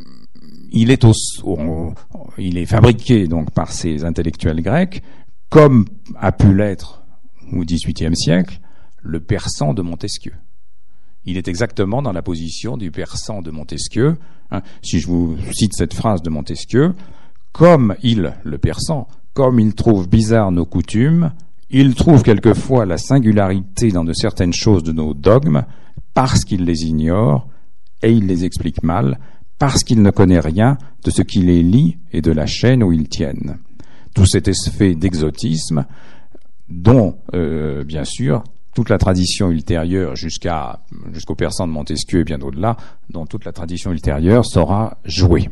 fabriqué donc par ces intellectuels grecs, comme a pu l'être au XVIIIe siècle le persan de Montesquieu. Il est exactement dans la position du persan de Montesquieu. Si je vous cite cette phrase de Montesquieu, le persan, comme il trouve bizarres nos coutumes, il trouve quelquefois la singularité dans de certaines choses de nos dogmes, parce qu'il les ignore, et il les explique mal, parce qu'il ne connaît rien de ce qui les lie et de la chaîne où ils tiennent. Tout cet effet d'exotisme, dont, bien sûr, toute la tradition ultérieure jusqu'au persan de Montesquieu et bien au-delà, dont toute la tradition ultérieure saura jouer.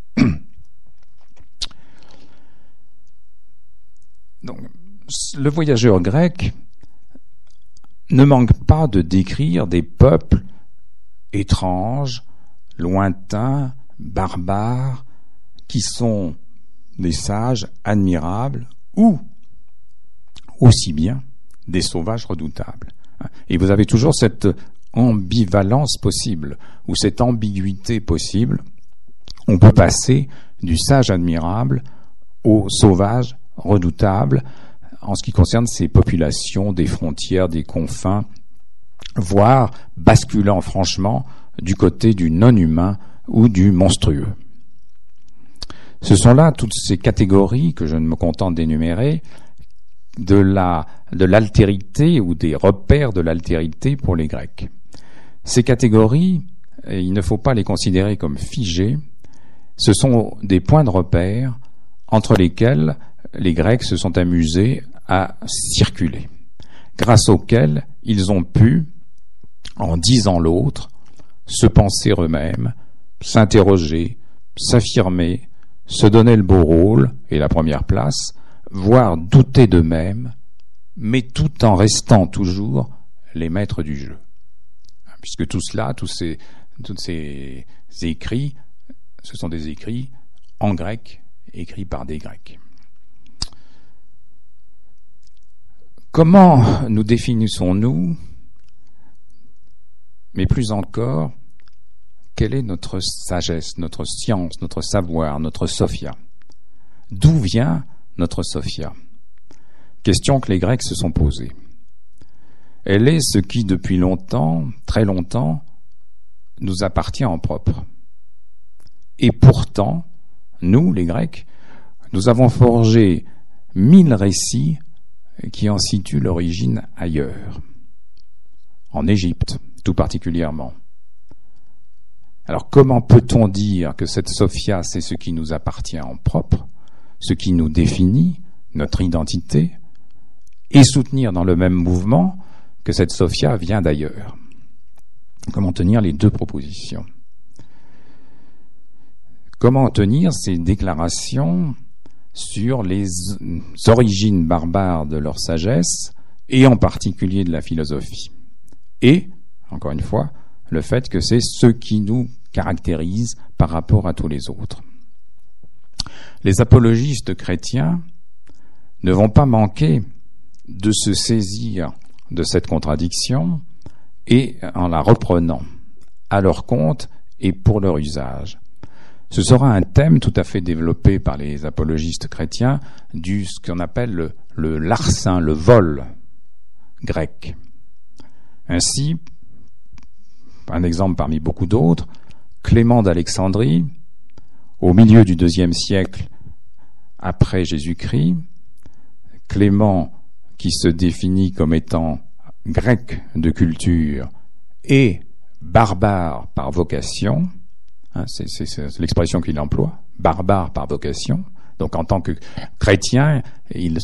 Donc, le voyageur grec ne manque pas de décrire des peuples étranges, lointains, barbares, qui sont des sages admirables ou aussi bien des sauvages redoutables. Et vous avez toujours cette ambivalence possible, ou cette ambiguïté possible. On peut passer du sage admirable au sauvage redoutable en ce qui concerne ces populations des frontières, des confins, voire basculant franchement du côté du non-humain ou du monstrueux. Ce sont là toutes ces catégories que je ne me contente d'énumérer de l'altérité ou des repères de l'altérité pour les Grecs. Ces catégories, il ne faut pas les considérer comme figées, ce sont des points de repère entre lesquels les Grecs se sont amusés à circuler, grâce auxquels ils ont pu, en disant l'autre, se penser eux-mêmes, s'interroger, s'affirmer, se donner le beau rôle et la première place, voire douter d'eux-mêmes, mais tout en restant toujours les maîtres du jeu. Puisque tout cela, tous ces écrits, ce sont des écrits en grec, écrits par des Grecs. Comment nous définissons-nous? Mais plus encore, quelle est notre sagesse, notre science, notre savoir, notre Sophia? D'où vient notre Sophia? Question que les Grecs se sont posées. Elle est ce qui, depuis longtemps, très longtemps, nous appartient en propre. Et pourtant, nous, les Grecs, nous avons forgé 1000 récits qui en situent l'origine ailleurs. En Égypte, tout particulièrement. Alors comment peut-on dire que cette Sophia, c'est ce qui nous appartient en propre, ce qui nous définit, notre identité, et soutenir dans le même mouvement que cette Sophia vient d'ailleurs? Comment tenir les deux propositions? Comment tenir ces déclarations sur les origines barbares de leur sagesse, et en particulier de la philosophie? Et, encore une fois, le fait que c'est ce qui nous caractérise par rapport à tous les autres. Les apologistes chrétiens ne vont pas manquer de se saisir de cette contradiction et en la reprenant à leur compte et pour leur usage. Ce sera un thème tout à fait développé par les apologistes chrétiens ce qu'on appelle le larcin, le vol grec. Ainsi, un exemple parmi beaucoup d'autres, Clément d'Alexandrie, au milieu du IIe siècle après Jésus-Christ, Clément qui se définit comme étant grec de culture et barbare par vocation, c'est l'expression qu'il emploie, barbare par vocation. Donc en tant que chrétien, il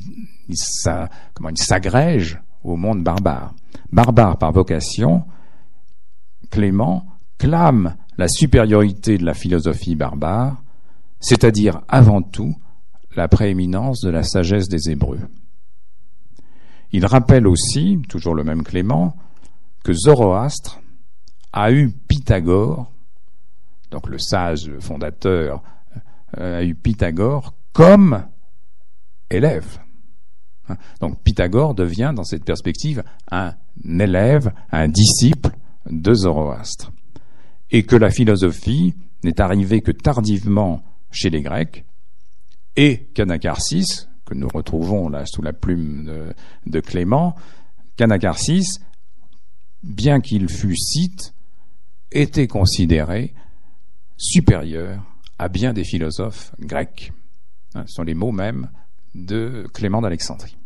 s'agrège au monde barbare. Barbare par vocation, Clément clame la supériorité de la philosophie barbare, c'est-à-dire avant tout la prééminence de la sagesse des Hébreux. Il rappelle aussi, toujours le même Clément, que Zoroastre a eu Pythagore, donc le sage fondateur a eu Pythagore comme élève. Donc Pythagore devient, dans cette perspective, un élève, un disciple de Zoroastre. Et que la philosophie n'est arrivée que tardivement chez les Grecs, et qu'Anacharsis, que nous retrouvons là sous la plume de Clément, qu'Anacharsis, bien qu'il fût scythe, était considéré supérieur à bien des philosophes grecs. Ce sont les mots mêmes de Clément d'Alexandrie.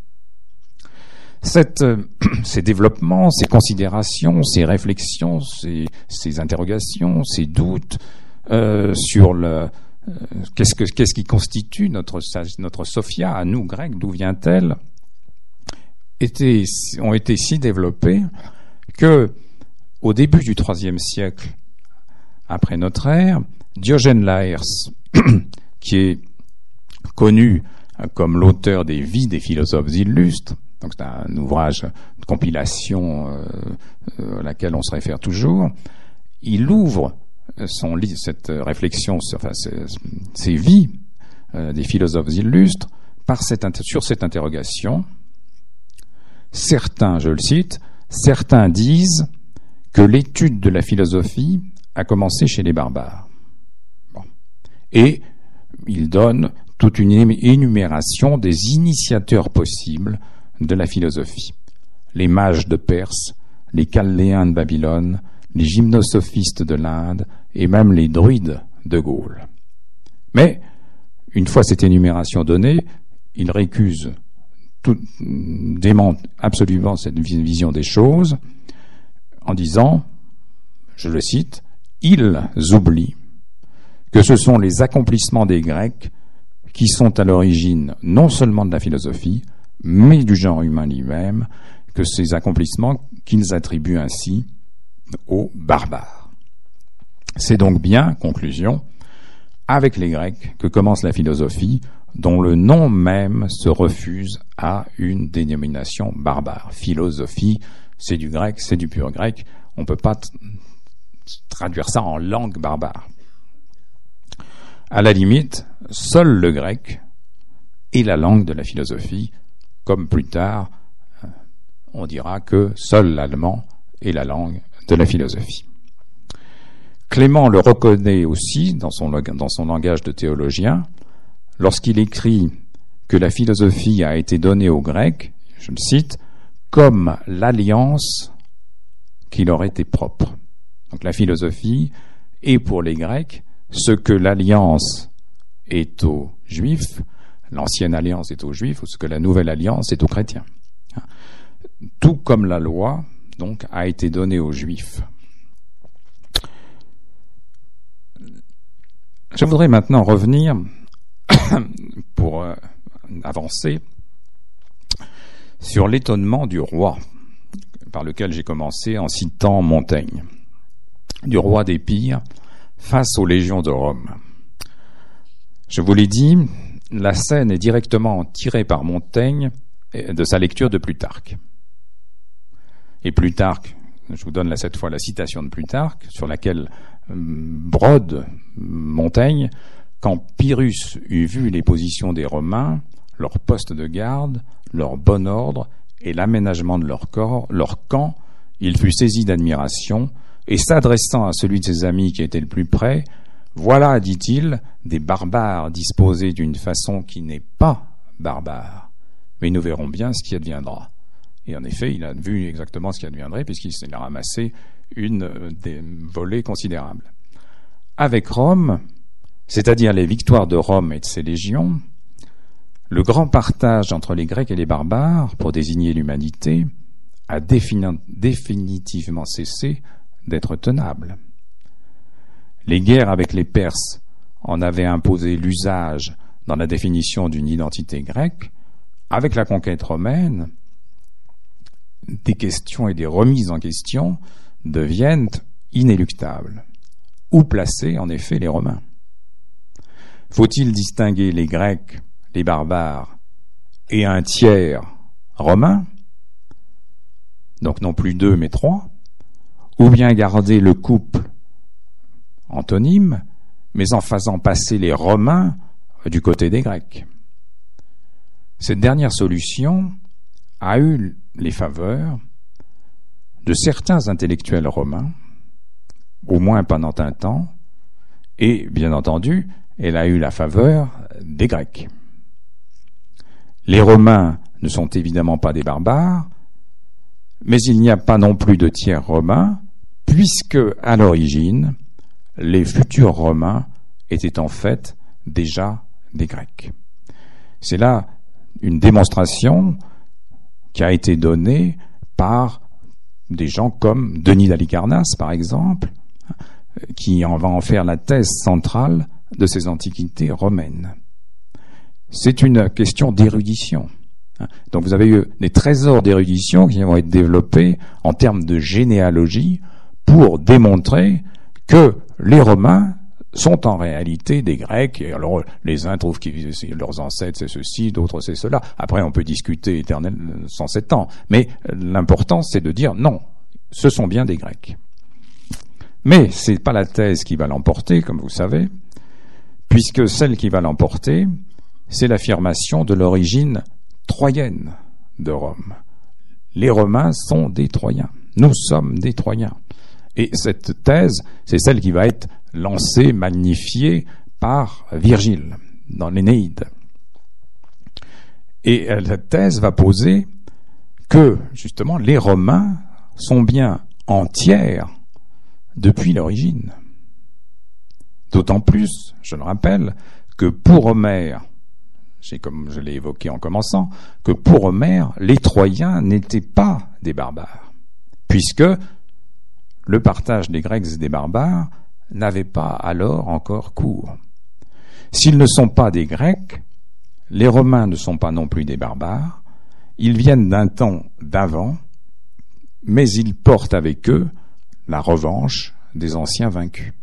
Ces développements, ces considérations, ces réflexions, ces interrogations, ces doutes sur qu'est-ce qui constitue notre Sophia, à nous Grecs, d'où vient-elle, ont été si développés que, au début du IIIe siècle après notre ère, Diogène Laërce, qui est connu comme l'auteur des Vies des philosophes illustres, donc c'est un ouvrage de compilation à laquelle on se réfère toujours, il ouvre cette réflexion, enfin ces Vies des philosophes illustres sur cette interrogation. Certains, je le cite, certains disent que l'étude de la philosophie a commencé chez les barbares. Bon. Et il donne toute une énumération des initiateurs possibles de la philosophie. Les mages de Perse, les Chaldéens de Babylone, les gymnosophistes de l'Inde et même les druides de Gaule. Mais, une fois cette énumération donnée, il récuse, démente absolument cette vision des choses en disant, je le cite, « Ils oublient que ce sont les accomplissements des Grecs qui sont à l'origine non seulement de la philosophie, mais du genre humain lui-même, que ces accomplissements qu'ils attribuent ainsi aux barbares. » C'est donc bien, conclusion, avec les Grecs que commence la philosophie, dont le nom même se refuse à une dénomination barbare. Philosophie, c'est du grec, c'est du pur grec, on ne peut pas traduire ça en langue barbare. À la limite, seul le grec est la langue de la philosophie, comme plus tard, on dira que seul l'allemand est la langue de la philosophie. Clément le reconnaît aussi dans son langage de théologien, lorsqu'il écrit que la philosophie a été donnée aux Grecs, je le cite, comme l'alliance qui leur était propre. Donc la philosophie est pour les Grecs ce que l'alliance est aux Juifs, l'ancienne alliance est aux Juifs, ou ce que la nouvelle alliance est aux chrétiens. Tout comme la loi, donc, a été donnée aux Juifs. Je voudrais maintenant revenir, pour avancer, sur l'étonnement du roi, par lequel j'ai commencé en citant Montaigne, du roi d'Épire face aux légions de Rome. Je vous l'ai dit, la scène est directement tirée par Montaigne de sa lecture de Plutarque. Et Plutarque, je vous donne cette fois la citation de Plutarque, sur laquelle brode Montaigne, quand Pyrrhus eut vu les positions des Romains, leur poste de garde, leur bon ordre et l'aménagement de leur camp, il fut saisi d'admiration, et s'adressant à celui de ses amis qui était le plus près, « Voilà, dit-il, des barbares disposés d'une façon qui n'est pas barbare, mais nous verrons bien ce qui adviendra. » Et en effet, il a vu exactement ce qui adviendrait, puisqu'il a ramassé des volées considérables. Avec Rome, c'est-à-dire les victoires de Rome et de ses légions, le grand partage entre les Grecs et les barbares, pour désigner l'humanité, a définitivement cessé d'être tenable. Les guerres avec les Perses en avaient imposé l'usage dans la définition d'une identité grecque. Avec la conquête romaine, des questions et des remises en question deviennent inéluctables. Où placer, en effet, les Romains ? Faut-il distinguer les Grecs, les barbares, et un tiers romain, donc non plus 2 mais 3, ou bien garder le couple antonyme, mais en faisant passer les Romains du côté des Grecs? Cette dernière solution a eu les faveurs de certains intellectuels romains, au moins pendant un temps, et bien entendu, elle a eu la faveur des Grecs. Les Romains ne sont évidemment pas des barbares, mais il n'y a pas non plus de tiers romains, puisque, à l'origine, les futurs Romains étaient en fait déjà des Grecs. C'est là une démonstration qui a été donnée par des gens comme Denis d'Halicarnasse, par exemple, qui en va en faire la thèse centrale de ces antiquités romaines. C'est une question d'érudition. Donc vous avez eu des trésors d'érudition qui vont être développés en termes de généalogie pour démontrer que les Romains sont en réalité des Grecs. Et alors les uns trouvent que leurs ancêtres c'est ceci, d'autres c'est cela. Après on peut discuter éternellement sans cet ans. Mais l'important c'est de dire non, ce sont bien des Grecs. Mais c'est pas la thèse qui va l'emporter, comme vous savez, puisque celle qui va l'emporter, c'est l'affirmation de l'origine troyenne de Rome. Les Romains sont des Troyens. Nous sommes des Troyens. Et cette thèse, c'est celle qui va être lancée, magnifiée par Virgile dans l'Énéide. Et cette thèse va poser que, justement, les Romains sont bien entiers depuis l'origine. D'autant plus, je le rappelle, que pour Homère, comme je l'ai évoqué en commençant, que pour Homère, les Troyens n'étaient pas des barbares, puisque le partage des Grecs et des barbares n'avait pas alors encore cours. S'ils ne sont pas des Grecs, les Romains ne sont pas non plus des barbares, ils viennent d'un temps d'avant, mais ils portent avec eux la revanche des anciens vaincus.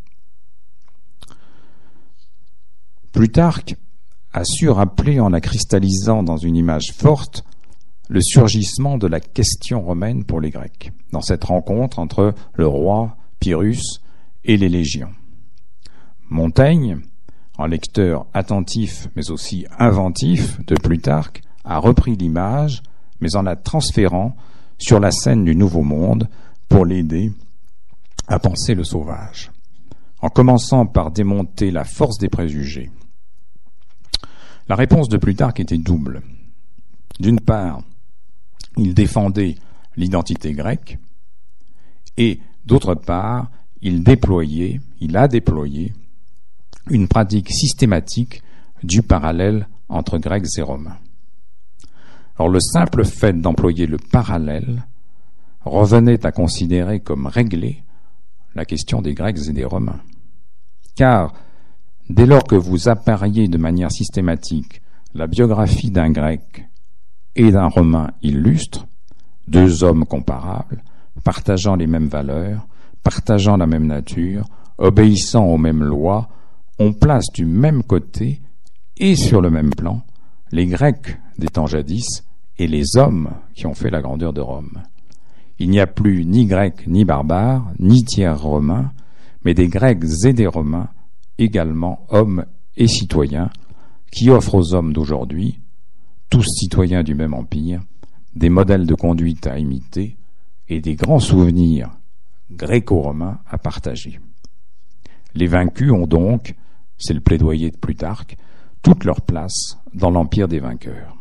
Plutarque a su rappeler, en la cristallisant dans une image forte, le surgissement de la question romaine pour les Grecs, dans cette rencontre entre le roi Pyrrhus et les légions. Montaigne, en lecteur attentif mais aussi inventif de Plutarque, a repris l'image, mais en la transférant sur la scène du Nouveau Monde pour l'aider à penser le sauvage, en commençant par démonter la force des préjugés. La réponse de Plutarque était double. D'une part, il défendait l'identité grecque, et d'autre part, il a déployé une pratique systématique du parallèle entre Grecs et Romains. Or, le simple fait d'employer le parallèle revenait à considérer comme réglée la question des Grecs et des Romains. Car, dès lors que vous appariez de manière systématique la biographie d'un Grec et d'un Romain illustre, deux hommes comparables, partageant les mêmes valeurs, partageant la même nature, obéissant aux mêmes lois, on place du même côté et sur le même plan les Grecs des temps jadis et les hommes qui ont fait la grandeur de Rome. Il n'y a plus ni Grecs ni barbares, ni tiers romains, mais des Grecs et des Romains, également hommes et citoyens, qui offrent aux hommes d'aujourd'hui, tous citoyens du même empire, des modèles de conduite à imiter et des grands souvenirs gréco-romains à partager. Les vaincus ont donc, c'est le plaidoyer de Plutarque, toute leur place dans l'empire des vainqueurs.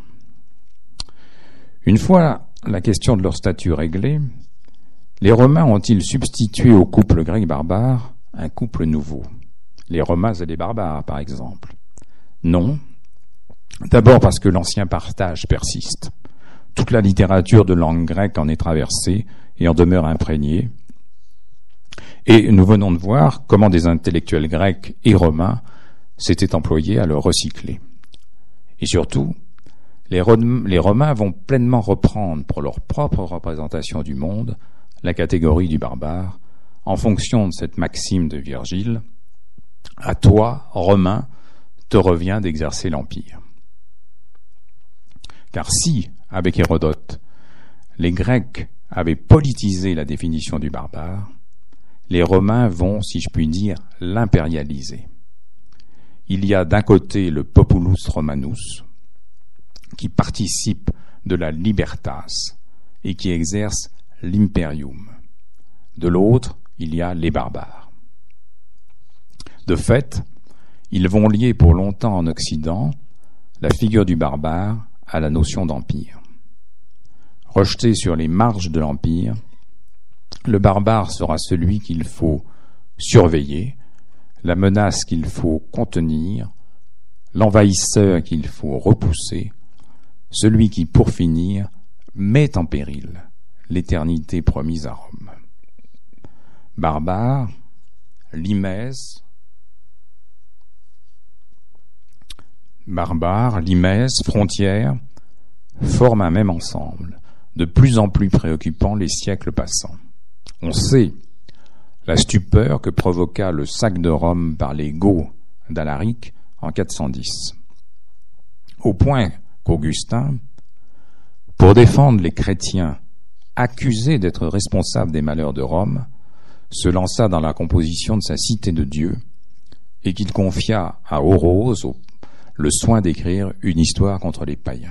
Une fois la question de leur statut réglée, les Romains ont-ils substitué au couple grec-barbare un couple nouveau? Les Romains et les barbares, par exemple. Non. D'abord parce que l'ancien partage persiste. Toute la littérature de langue grecque en est traversée et en demeure imprégnée. Et nous venons de voir comment des intellectuels grecs et romains s'étaient employés à le recycler. Et surtout, les Romains vont pleinement reprendre pour leur propre représentation du monde la catégorie du barbare, en fonction de cette maxime de Virgile: « À toi, Romain, te revient d'exercer l'empire. » Car si, avec Hérodote, les Grecs avaient politisé la définition du barbare, les Romains vont, si je puis dire, l'impérialiser. Il y a d'un côté le populus romanus, qui participent de la libertas et qui exercent l'imperium. De l'autre, il y a les barbares. De fait, ils vont lier pour longtemps en Occident la figure du barbare à la notion d'empire. Rejeté sur les marges de l'empire, le barbare sera celui qu'il faut surveiller, la menace qu'il faut contenir, l'envahisseur qu'il faut repousser, celui qui, pour finir, met en péril l'éternité promise à Rome. Barbare, limes, frontières forment un même ensemble, de plus en plus préoccupant les siècles passants. On sait la stupeur que provoqua le sac de Rome par les Goths d'Alaric en 410. Au point qu'Augustin, pour défendre les chrétiens accusés d'être responsables des malheurs de Rome, se lança dans la composition de sa cité de Dieu et qu'il confia à Orose le soin d'écrire une histoire contre les païens.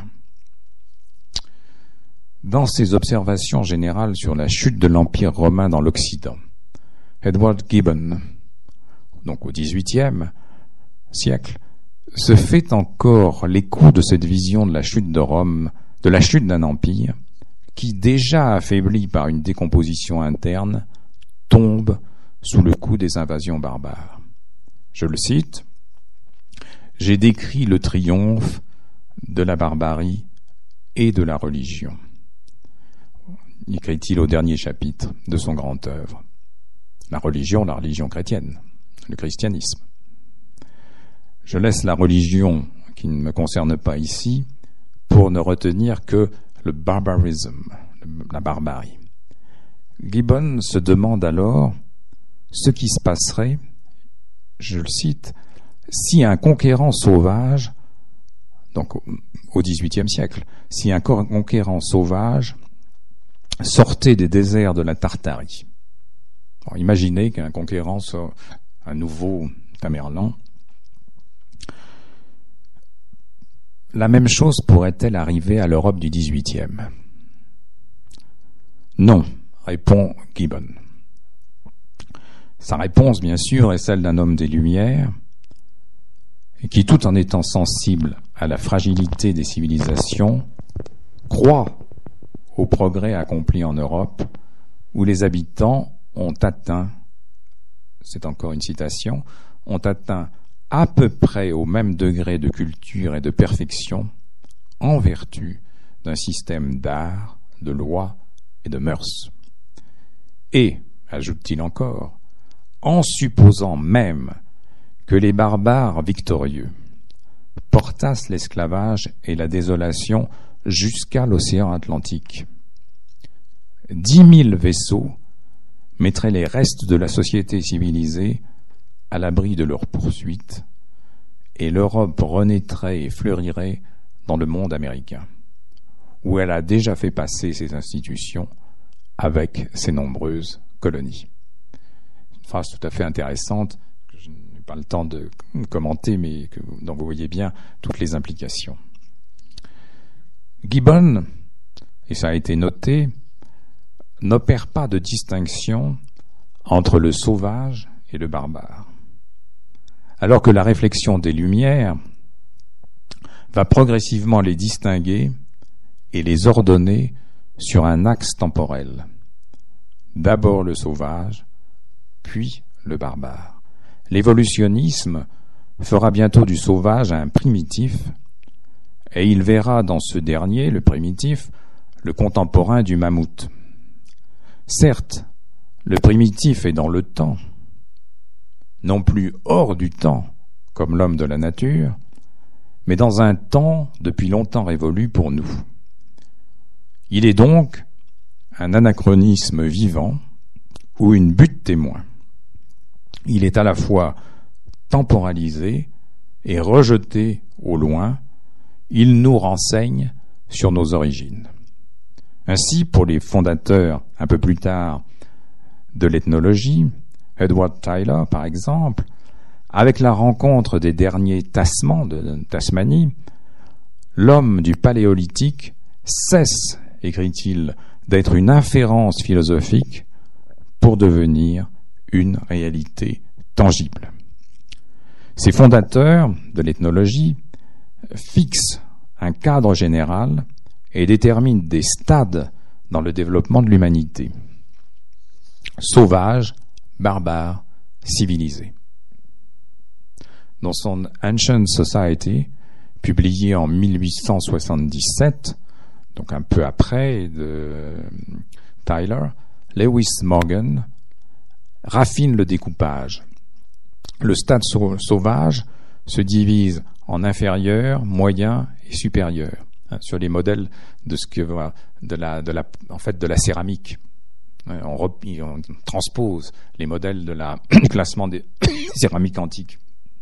Dans ses observations générales sur la chute de l'Empire romain dans l'Occident, Edward Gibbon, donc au XVIIIe siècle, se fait encore l'écho de cette vision de la chute de Rome, de la chute d'un empire qui, déjà affaibli par une décomposition interne, tombe sous le coup des invasions barbares. Je le cite, « J'ai décrit le triomphe de la barbarie et de la religion », écrit-il au dernier chapitre de son grand œuvre. La religion chrétienne, le christianisme. Je laisse la religion, qui ne me concerne pas ici, pour ne retenir que le barbarisme, la barbarie. Gibbon se demande alors ce qui se passerait, je le cite, si un conquérant sauvage, donc au XVIIIe siècle, si un conquérant sauvage sortait des déserts de la Tartarie. Alors, imaginez qu'un conquérant soit un nouveau Tamerlan. La même chose pourrait-elle arriver à l'Europe du XVIIIe? Non, répond Gibbon. Sa réponse, bien sûr, est celle d'un homme des Lumières, et qui, tout en étant sensible à la fragilité des civilisations, croit au progrès accompli en Europe, où les habitants ont atteint, c'est encore une citation, ont atteint à peu près au même degré de culture et de perfection en vertu d'un système d'art, de lois et de mœurs. Et, ajoute-t-il encore, en supposant même que les barbares victorieux portassent l'esclavage et la désolation jusqu'à l'océan Atlantique. 10 000 vaisseaux mettraient les restes de la société civilisée à l'abri de leurs poursuites, et l'Europe renaîtrait et fleurirait dans le monde américain, où elle a déjà fait passer ses institutions avec ses nombreuses colonies. Une phrase tout à fait intéressante, que je n'ai pas le temps de commenter, mais dont vous voyez bien toutes les implications. Gibbon, et ça a été noté, n'opère pas de distinction entre le sauvage et le barbare. Alors que la réflexion des Lumières va progressivement les distinguer et les ordonner sur un axe temporel. D'abord le sauvage, puis le barbare. L'évolutionnisme fera bientôt du sauvage un primitif, et il verra dans ce dernier, le primitif, le contemporain du mammouth. Certes, le primitif est dans le temps, non plus hors du temps, comme l'homme de la nature, mais dans un temps depuis longtemps révolu pour nous. Il est donc un anachronisme vivant ou une butte témoin. Il est à la fois temporalisé et rejeté au loin. Il nous renseigne sur nos origines. Ainsi, pour les fondateurs, un peu plus tard, de l'ethnologie, Edward Tyler, par exemple, avec la rencontre des derniers Tasmans de Tasmanie, L'homme du Paléolithique cesse, écrit-il, d'être une inférence philosophique pour devenir une réalité tangible. Ces fondateurs de l'ethnologie fixent un cadre général et déterminent des stades dans le développement de l'humanité. Sauvage, barbare, civilisé. Dans son Ancient Society, publié en 1877, donc un peu après de Tyler, Lewis Morgan raffine le découpage. Le stade sauvage se divise en inférieur, moyen et supérieur, sur les modèles de la céramique. On transpose les modèles du classement des céramiques antiques.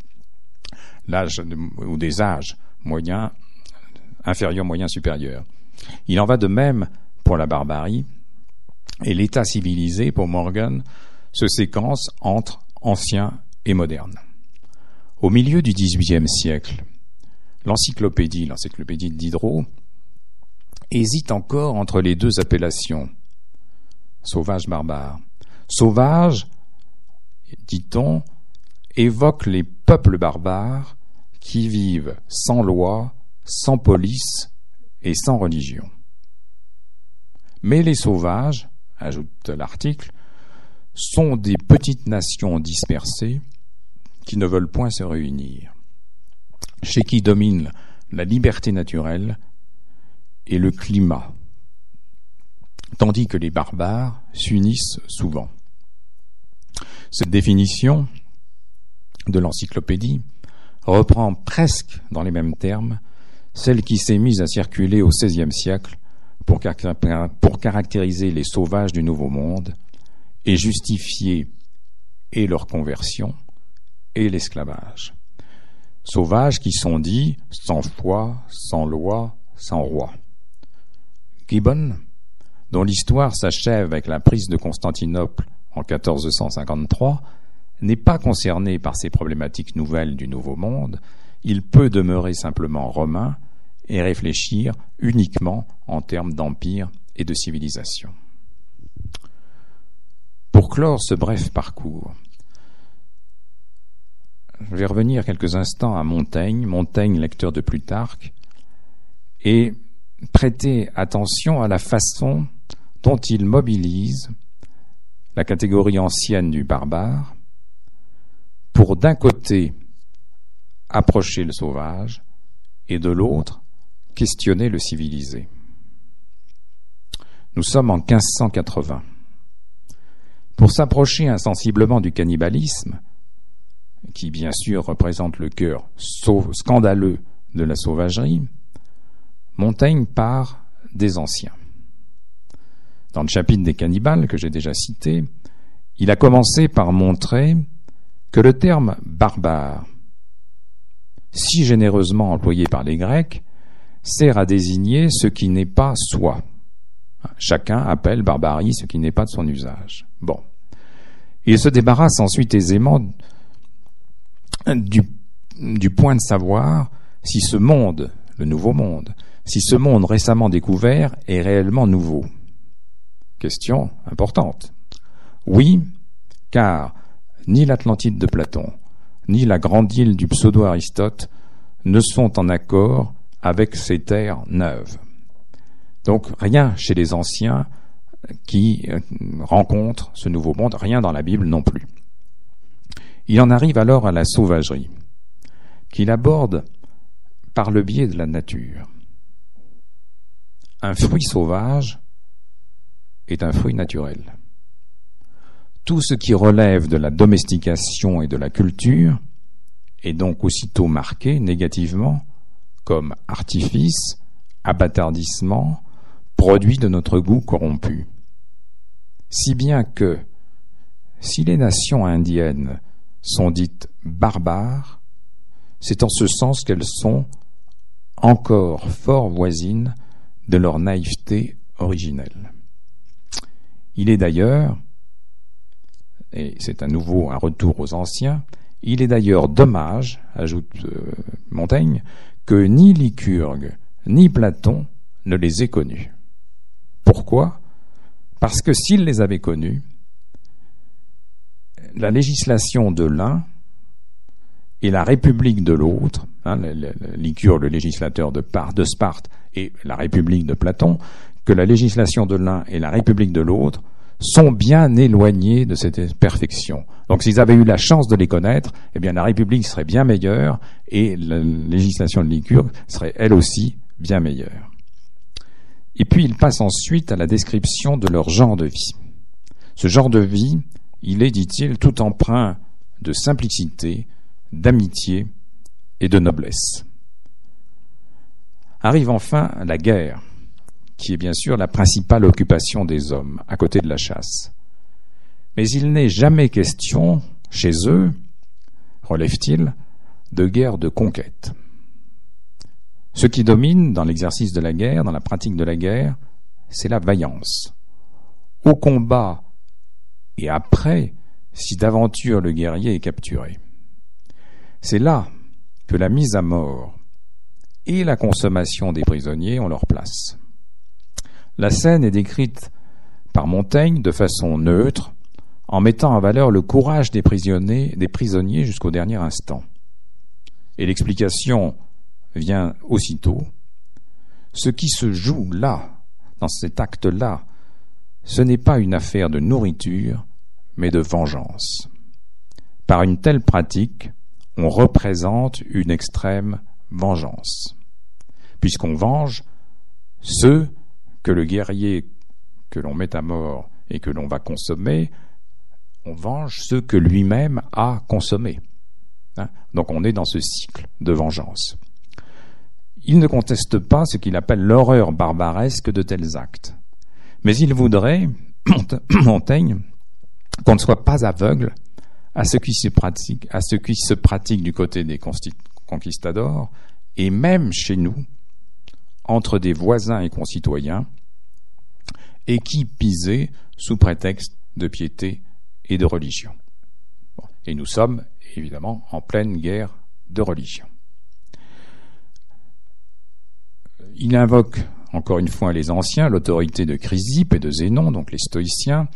L'âge ou des âges moyen, inférieur, moyen, supérieur. Il en va de même pour la barbarie, et l'état civilisé, pour Morgan, se séquence entre ancien et moderne. Au milieu du XVIIIe siècle, l'encyclopédie de Diderot, hésite encore entre les deux appellations, sauvage-barbare. Sauvage, dit-on, évoque les peuples barbares qui vivent sans loi, sans police et sans religion. Mais les sauvages, ajoute l'article, sont des petites nations dispersées qui ne veulent point se réunir, chez qui domine la liberté naturelle et le climat, tandis que les barbares s'unissent souvent. Cette définition de l'encyclopédie reprend presque dans les mêmes termes celle qui s'est mise à circuler au XVIe siècle pour caractériser les sauvages du Nouveau Monde et justifier et leur conversion et l'esclavage. Sauvages qui sont dits sans foi, sans loi, sans roi. Gibbon, dont l'histoire s'achève avec la prise de Constantinople en 1453, n'est pas concerné par ces problématiques nouvelles du Nouveau Monde. Il peut demeurer simplement romain et réfléchir uniquement en termes d'empire et de civilisation. Pour clore ce bref parcours, je vais revenir quelques instants à Montaigne, lecteur de Plutarque, et prêter attention à la façon dont il mobilise la catégorie ancienne du barbare pour d'un côté approcher le sauvage et de l'autre questionner le civilisé. Nous sommes en 1580. Pour s'approcher insensiblement du cannibalisme, qui bien sûr représente le cœur scandaleux de la sauvagerie, Montaigne part des anciens. Dans le chapitre des cannibales que j'ai déjà cité, il a commencé par montrer que le terme barbare, si généreusement employé par les Grecs, sert à désigner ce qui n'est pas soi. Chacun appelle barbarie ce qui n'est pas de son usage. Bon. Il se débarrasse ensuite aisément du point de savoir si ce monde, le nouveau monde, si ce monde récemment découvert est réellement nouveau. Question importante. Oui, car ni l'Atlantide de Platon, ni la grande île du pseudo-Aristote ne sont en accord avec ces terres neuves. Donc rien chez les anciens qui rencontrent ce nouveau monde, rien dans la Bible non plus. Il en arrive alors à la sauvagerie, qu'il aborde par le biais de la nature. Un fruit sauvage est un fruit naturel. Tout ce qui relève de la domestication et de la culture est donc aussitôt marqué négativement comme artifice, abâtardissement, produit de notre goût corrompu. Si bien que, si les nations indiennes sont dites barbares, c'est en ce sens qu'elles sont encore fort voisines de leur naïveté originelle. Il est d'ailleurs, et c'est à nouveau un retour aux anciens, il est d'ailleurs dommage, ajoute Montaigne, que ni Lycurgue ni Platon ne les ait connus. Pourquoi ? Parce que s'il les avait connus, la législation de l'un et la République de l'autre, Lycurgue, le législateur de Sparte, et la République de Platon, que la législation de l'un et la République de l'autre sont bien éloignés de cette perfection. Donc s'ils avaient eu la chance de les connaître, eh bien la République serait bien meilleure et la législation de Lycurgue serait elle aussi bien meilleure. Et puis il passe ensuite à la description de leur genre de vie. Ce genre de vie, il est, dit-il, tout empreint de simplicité, d'amitié et de noblesse. Arrive enfin la guerre, qui est bien sûr la principale occupation des hommes, à côté de la chasse. Mais il n'est jamais question, chez eux, relève-t-il, de guerre de conquête. Ce qui domine dans l'exercice de la guerre, dans la pratique de la guerre, c'est la vaillance. Au combat et après, si d'aventure le guerrier est capturé. C'est là que la mise à mort et la consommation des prisonniers ont leur place. La scène est décrite par Montaigne de façon neutre, en mettant en valeur le courage des prisonniers jusqu'au dernier instant. Et l'explication vient aussitôt. Ce qui se joue là, dans cet acte-là, ce n'est pas une affaire de nourriture, mais de vengeance. Par une telle pratique, on représente une extrême vengeance, puisqu'on venge ceux que le guerrier que l'on met à mort et que l'on va consommer, on venge ceux que lui-même a consommés. Donc on est dans ce cycle de vengeance. Il ne conteste pas ce qu'il appelle l'horreur barbaresque de tels actes. Mais il voudrait, Montaigne, qu'on ne soit pas aveugle à ce qui se pratique du côté des conquistadors, et même chez nous, entre des voisins et concitoyens, et qui pisaient sous prétexte de piété et de religion. Et nous sommes, évidemment, en pleine guerre de religion. Il invoque, encore une fois, les anciens, l'autorité de Chrysippe et de Zénon, donc les stoïciens,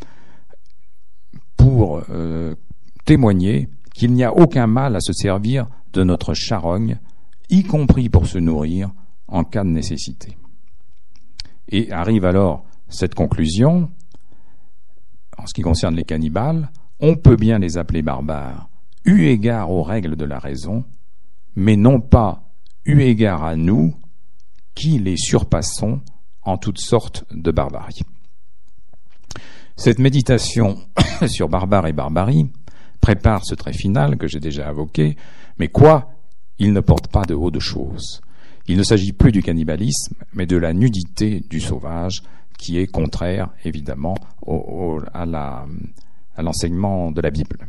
pour témoigner qu'il n'y a aucun mal à se servir de notre charogne, y compris pour se nourrir en cas de nécessité. Et arrive alors cette conclusion, en ce qui concerne les cannibales, on peut bien les appeler barbares, eu égard aux règles de la raison, mais non pas eu égard à nous, qui les surpassons en toutes sortes de barbarie. Cette méditation sur barbare et barbarie prépare ce trait final que j'ai déjà évoqué, mais quoi, il ne porte pas de haut de choses. Il ne s'agit plus du cannibalisme, mais de la nudité du sauvage, qui est contraire, évidemment, à l'enseignement de la Bible.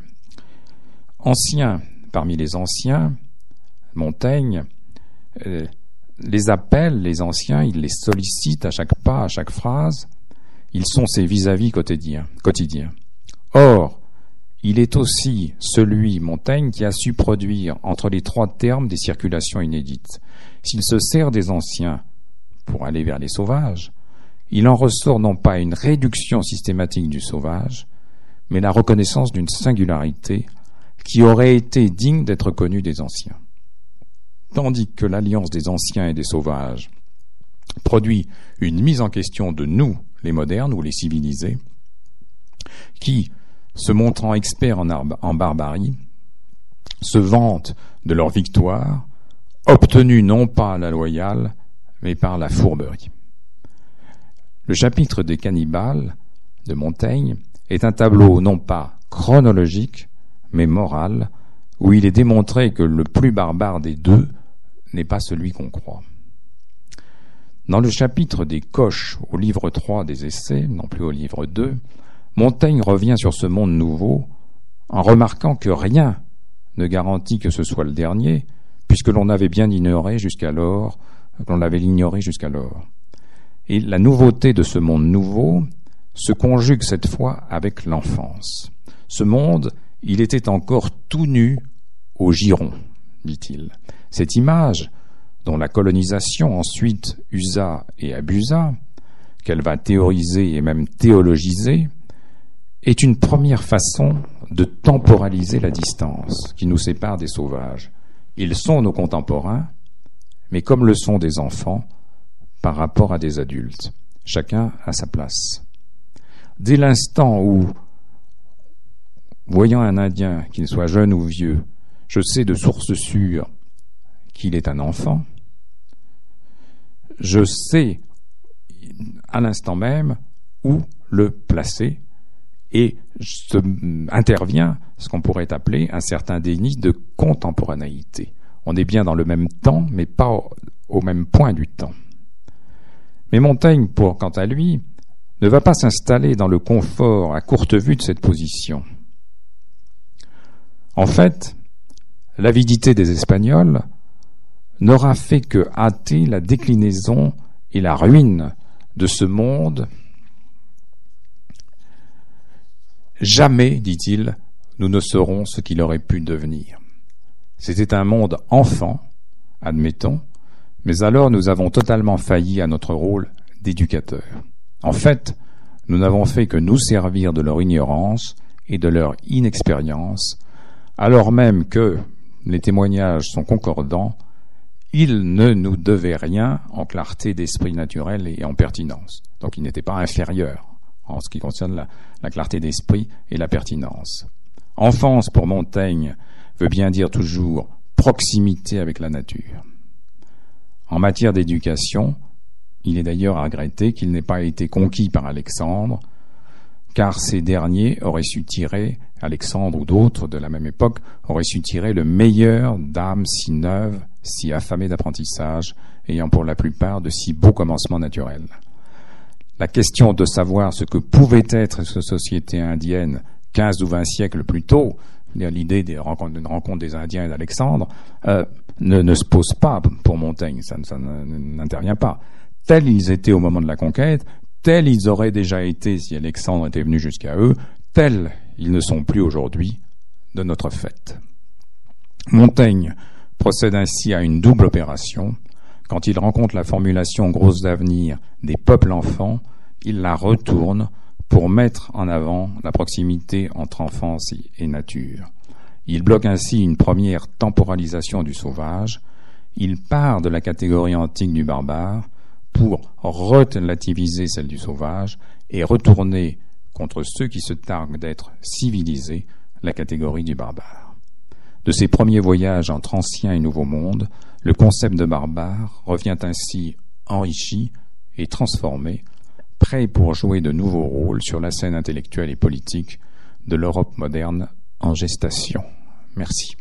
Parmi les anciens, Montaigne les appelle, les anciens, il les sollicite à chaque pas, à chaque phrase. Ils sont ses vis-à-vis quotidiens. Or, il est aussi celui, Montaigne, qui a su produire entre les trois termes des circulations inédites. S'il se sert des anciens pour aller vers les sauvages, il en ressort non pas une réduction systématique du sauvage, mais la reconnaissance d'une singularité qui aurait été digne d'être connue des anciens. Tandis que l'alliance des anciens et des sauvages produit une mise en question de nous, les modernes ou les civilisés, qui, se montrant experts en barbarie, se vantent de leur victoire, obtenue non pas à la loyale, mais par la fourberie. Le chapitre des cannibales de Montaigne est un tableau non pas chronologique, mais moral, où il est démontré que le plus barbare des deux n'est pas celui qu'on croit. Dans le chapitre des coches au livre 3 des Essais, non plus au livre 2, Montaigne revient sur ce monde nouveau en remarquant que rien ne garantit que ce soit le dernier, puisque l'on l'avait ignoré jusqu'alors. Et la nouveauté de ce monde nouveau se conjugue cette fois avec l'enfance. Ce monde, il était encore tout nu au giron, dit-il. Cette image dont la colonisation ensuite usa et abusa, qu'elle va théoriser et même théologiser, est une première façon de temporaliser la distance qui nous sépare des sauvages. Ils sont nos contemporains, mais comme le sont des enfants par rapport à des adultes. Chacun à sa place. Dès l'instant où, voyant un Indien, qu'il soit jeune ou vieux, je sais de source sûre qu'il est un enfant, je sais à l'instant même où le placer et intervient ce qu'on pourrait appeler un certain déni de contemporanéité. On est bien dans le même temps, mais pas au même point du temps. Mais Montaigne, quant à lui, ne va pas s'installer dans le confort à courte vue de cette position. En fait, l'avidité des Espagnols n'aura fait que hâter la déclinaison et la ruine de ce monde. Jamais, dit-il, nous ne serons ce qu'il aurait pu devenir. C'était un monde enfant, admettons, mais alors nous avons totalement failli à notre rôle d'éducateur. En fait, nous n'avons fait que nous servir de leur ignorance et de leur inexpérience, alors même que, les témoignages sont concordants, ils ne nous devaient rien en clarté d'esprit naturel et en pertinence. Donc ils n'étaient pas inférieurs en ce qui concerne la clarté d'esprit et la pertinence. Enfance, pour Montaigne, veut bien dire toujours proximité avec la nature. En matière d'éducation, il est d'ailleurs à regretter qu'il n'ait pas été conquis par Alexandre, car ces derniers auraient su tirer, Alexandre ou d'autres de la même époque, auraient su tirer le meilleur d'âmes si neuves, si affamées d'apprentissage, ayant pour la plupart de si beaux commencements naturels. La question de savoir ce que pouvait être cette société indienne 15 ou 20 siècles plus tôt, l'idée d'une rencontre des Indiens et d'Alexandre, ne se pose pas pour Montaigne, ça n'intervient pas. Tels ils étaient au moment de la conquête, tels ils auraient déjà été si Alexandre était venu jusqu'à eux, tels ils ne sont plus aujourd'hui de notre fait. Montaigne procède ainsi à une double opération. Quand il rencontre la formulation grosse d'avenir des peuples enfants, il la retourne pour mettre en avant la proximité entre enfance et nature. Il bloque ainsi une première temporalisation du sauvage. Il part de la catégorie antique du barbare pour relativiser celle du sauvage et retourner contre ceux qui se targuent d'être civilisés la catégorie du barbare. De ses premiers voyages entre ancien et nouveau monde, le concept de barbare revient ainsi enrichi et transformé, prêt pour jouer de nouveaux rôles sur la scène intellectuelle et politique de l'Europe moderne en gestation. Merci.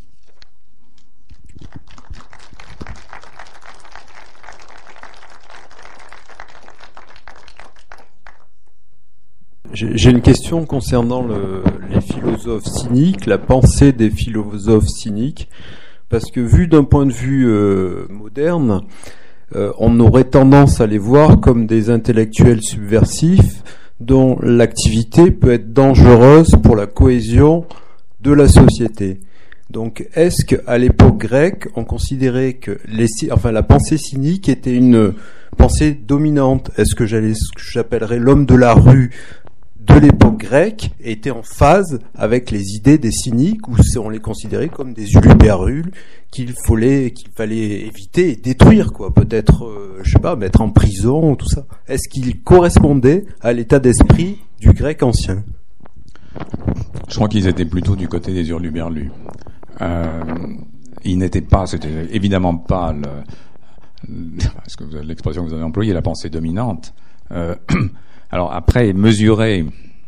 J'ai une question concernant les philosophes cyniques, la pensée des philosophes cyniques, parce que vu d'un point de vue moderne, on aurait tendance à les voir comme des intellectuels subversifs dont l'activité peut être dangereuse pour la cohésion de la société. Donc, est-ce qu'à l'époque grecque, on considérait que la pensée cynique était une pensée dominante? Est-ce que j'appellerais l'homme de la rue de l'époque grecque était en phase avec les idées des cyniques, ou on les considérait comme des uluberlules qu'il fallait éviter et détruire, quoi, peut-être, mettre en prison, tout ça. Est-ce qu'ils correspondaient à l'état d'esprit du grec ancien? Je crois qu'ils étaient plutôt du côté des hurluberlus. Ils n'étaient pas, c'était évidemment pas l'expression que vous avez employée, la pensée dominante. Alors après, mesurer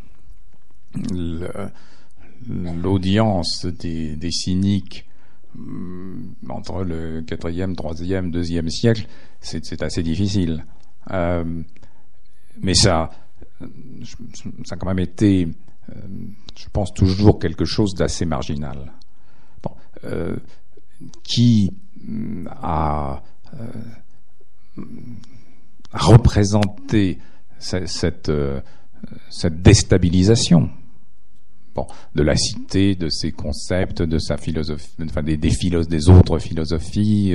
l'audience des cyniques entre le 4e, 3e, 2e siècle, c'est assez difficile. Mais ça a quand même été, je pense, toujours quelque chose d'assez marginal. Bon, qui a représenté cette déstabilisation. Bon, de la cité, de ses concepts, de sa philosophie, enfin des autres philosophies,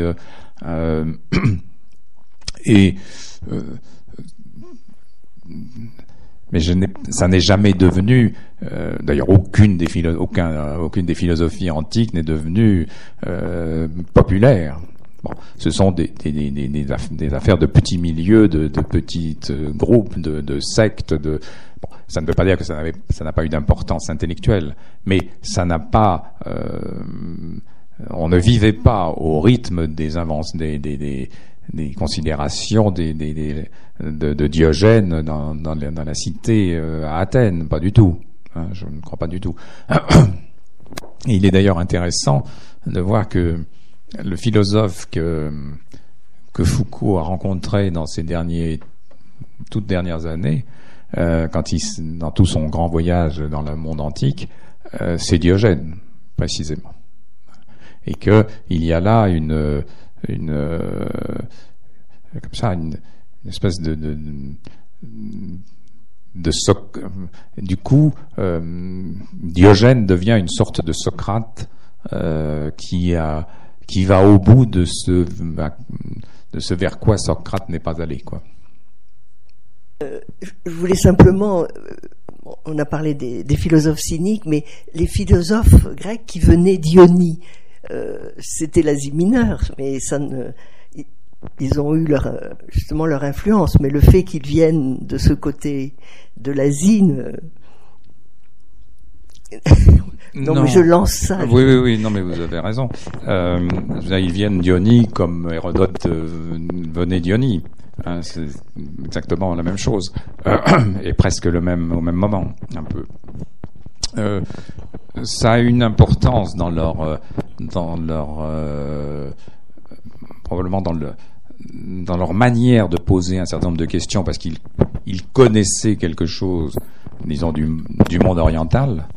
mais ça n'est jamais devenu, d'ailleurs aucune des philosophies antiques n'est devenue populaire. Bon, ce sont des affaires de petits milieux, de petits groupes, de sectes. Bon, ça ne veut pas dire que ça n'a pas eu d'importance intellectuelle, mais ça n'a pas. On ne vivait pas au rythme des considérations de Diogène dans la cité à Athènes, pas du tout. Hein, je ne crois pas du tout. Et il est d'ailleurs intéressant de voir que le philosophe que Foucault a rencontré dans ces toutes dernières années, dans tout son grand voyage dans le monde antique, c'est Diogène, précisément. Et que il y a là une espèce du coup, Diogène devient une sorte de Socrate qui va au bout de ce vers quoi Socrate n'est pas allé, quoi. Je voulais simplement, on a parlé des philosophes cyniques, mais les philosophes grecs qui venaient d'Ionie, c'était l'Asie mineure, mais ils ont eu justement leur influence, mais le fait qu'ils viennent de ce côté de l'Asie non, mais je lance ça. Oui, non, mais vous avez raison. Ils viennent d'Ionie comme Hérodote venait d'Ionie. Hein, c'est exactement la même chose. Et presque au même moment, un peu. Ça a une importance probablement dans leur manière de poser un certain nombre de questions, parce qu'ils connaissaient quelque chose, disons, du monde oriental,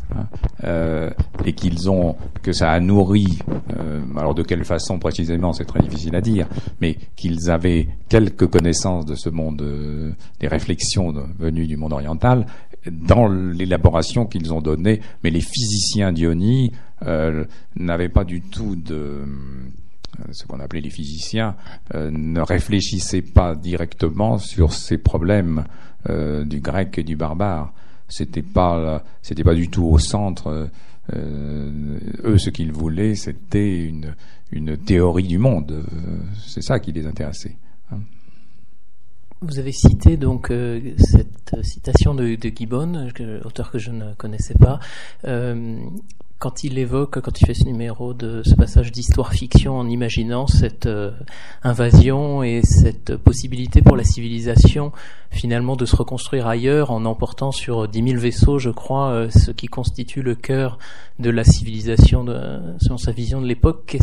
et que ça a nourri, alors de quelle façon précisément c'est très difficile à dire, mais qu'ils avaient quelques connaissances de ce monde, des réflexions venues du monde oriental dans l'élaboration qu'ils ont donnée. Mais les physiciens d'Ionie n'avaient pas du tout ce qu'on appelait les physiciens, ne réfléchissaient pas directement sur ces problèmes du grec et du barbare. C'était pas du tout au centre. Eux, ce qu'ils voulaient, c'était une théorie du monde. C'est ça qui les intéressait. Hein. Vous avez cité donc cette citation de Gibbon, auteur que je ne connaissais pas. Quand il fait ce numéro de ce passage d'histoire-fiction en imaginant cette invasion et cette possibilité pour la civilisation finalement de se reconstruire ailleurs en emportant sur 10 000 vaisseaux, je crois, ce qui constitue le cœur de la civilisation selon sa vision de l'époque,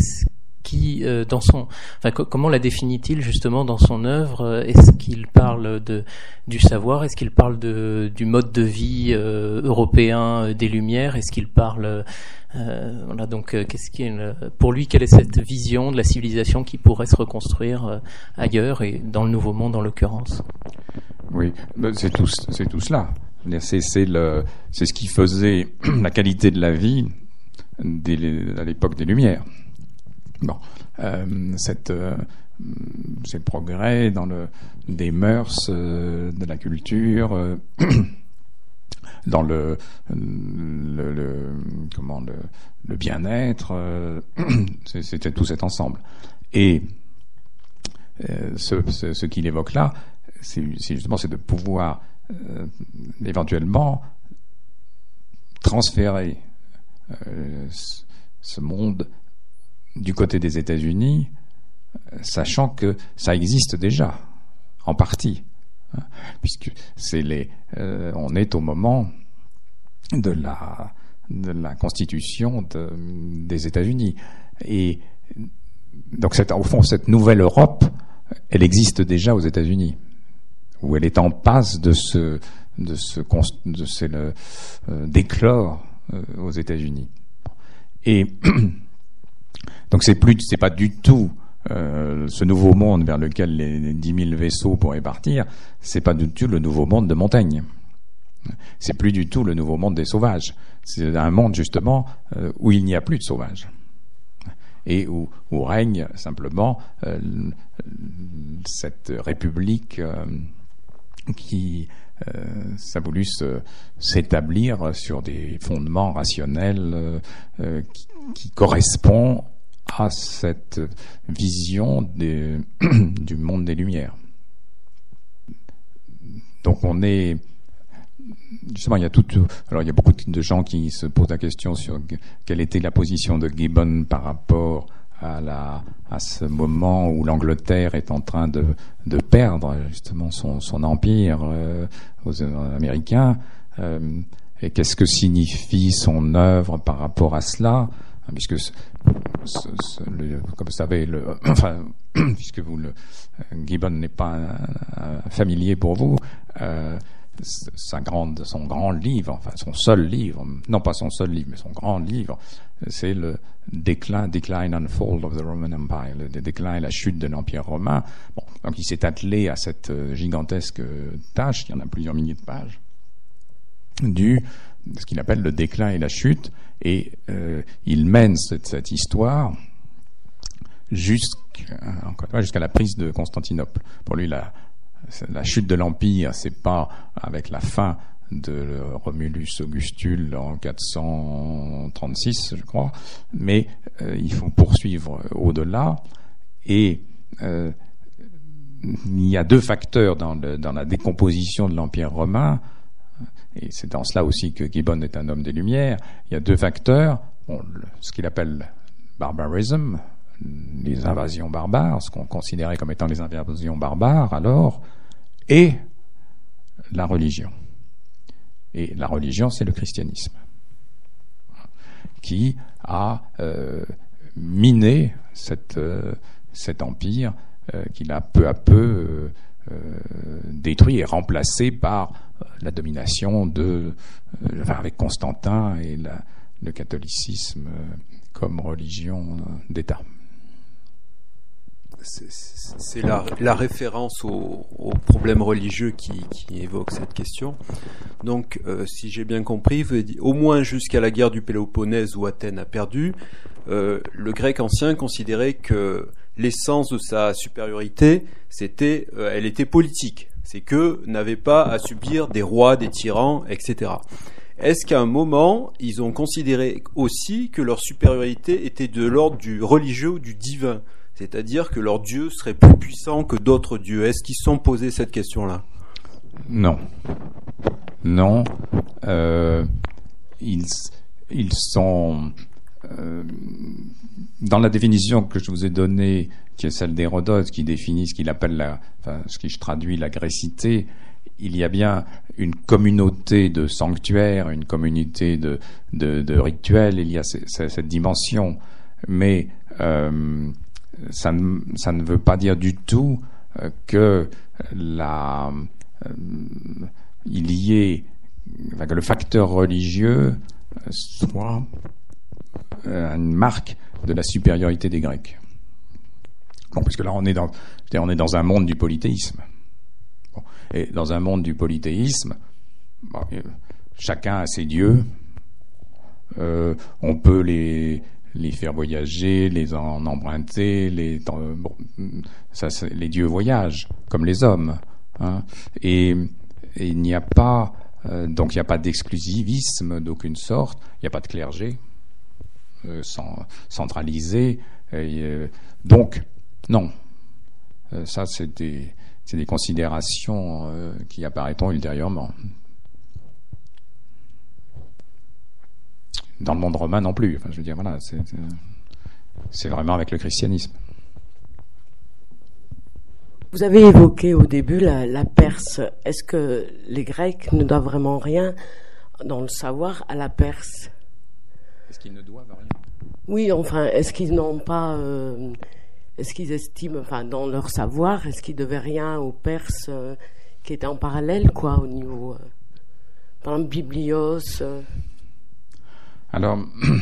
comment la définit-il justement dans son œuvre? Est-ce qu'il parle du savoir? Est-ce qu'il parle du mode de vie européen des Lumières? Est-ce qu'il parle donc pour lui, quelle est cette vision de la civilisation qui pourrait se reconstruire ailleurs et dans le Nouveau Monde en l'occurrence? Oui, c'est tout cela. C'est ce qui faisait la qualité de la vie à l'époque des Lumières. Bon, ces progrès des mœurs, de la culture, dans le bien-être, c'était tout cet ensemble. Et ce qu'il évoque là, c'est de pouvoir éventuellement transférer ce monde du côté des États-Unis, sachant que ça existe déjà, en partie, hein, puisque on est au moment de la constitution des États-Unis, et donc au fond cette nouvelle Europe, elle existe déjà aux États-Unis, où elle est en passe d'éclore aux États-Unis, et donc c'est pas du tout ce nouveau monde vers lequel les 10 000 vaisseaux pourraient partir. C'est pas du tout le nouveau monde de Montaigne. C'est plus du tout le nouveau monde des sauvages. C'est un monde justement où il n'y a plus de sauvages et où règne simplement cette république qui ça a voulu s'établir sur des fondements rationnels qui correspondent à cette vision du monde des Lumières. Donc on est justement, il y a beaucoup de gens qui se posent la question sur quelle était la position de Gibbon par rapport à ce moment où l'Angleterre est en train de perdre justement son empire aux Américains, et qu'est-ce que signifie son œuvre par rapport à cela, puisque comme vous savez, puisque Gibbon n'est pas familier pour vous, son grand livre, enfin son seul livre, non pas son seul livre, mais son grand livre, c'est le Decline and Fall of the Roman Empire, le déclin et la chute de l'Empire romain. Bon, donc il s'est attelé à cette gigantesque tâche, il y en a plusieurs milliers de pages, ce qu'il appelle le déclin et la chute, et il mène cette histoire jusqu'à la prise de Constantinople. Pour lui, la chute de l'Empire, c'est pas avec la fin de Romulus Augustule en 436, je crois, mais il faut poursuivre au-delà, et il y a deux facteurs dans la décomposition de l'Empire romain, et c'est dans cela aussi que Gibbon est un homme des Lumières. Il y a deux facteurs, ce qu'il appelle barbarism, les invasions barbares, ce qu'on considérait comme étant les invasions barbares alors, et la religion. Et la religion, c'est le christianisme, qui a miné cet empire qu'il a peu à peu détruit et remplacé par la domination avec Constantin et le catholicisme comme religion d'État. C'est la référence au problème religieux qui évoque cette question. Donc, si j'ai bien compris, vous avez dit au moins jusqu'à la guerre du Péloponnèse où Athènes a perdu, le grec ancien considérait que l'essence de sa supériorité, elle était politique. C'est que n'avait pas à subir des rois, des tyrans, etc. Est-ce qu'à un moment, ils ont considéré aussi que leur supériorité était de l'ordre du religieux ou du divin ? C'est-à-dire que leur Dieu serait plus puissant que d'autres dieux. Est-ce qu'ils se sont posés cette question-là ? Non. Ils sont dans la définition que je vous ai donnée, qui est celle d'Hérodote, qui définit ce qu'il appelle ce qui je traduis la grécité. Il y a bien une communauté de sanctuaires, une communauté de rituels. Il y a cette dimension, que ça ne veut pas dire du tout que que le facteur religieux soit une marque de la supériorité des Grecs. Bon, parce que là on est dans un monde du polythéisme. Bon, et dans un monde du polythéisme, chacun a ses dieux. On peut les faire voyager, les en emprunter, les dieux voyagent comme les hommes, hein. Et il n'y a pas donc il n'y a pas d'exclusivisme d'aucune sorte, il n'y a pas de clergé centralisé, donc non, ça c'est des considérations qui apparaîtront ultérieurement. Dans le monde romain non plus. Enfin, je veux dire, voilà, c'est vraiment avec le christianisme. Vous avez évoqué au début la Perse. Est-ce que les Grecs ne doivent vraiment rien dans le savoir à la Perse ? Est-ce qu'ils ne doivent rien ? Oui, enfin, est-ce qu'ils n'ont pas... est-ce qu'ils estiment, enfin, dans leur savoir, est-ce qu'ils devaient rien aux Perses qui étaient en parallèle, quoi, au niveau... par exemple, Biblios... Alors,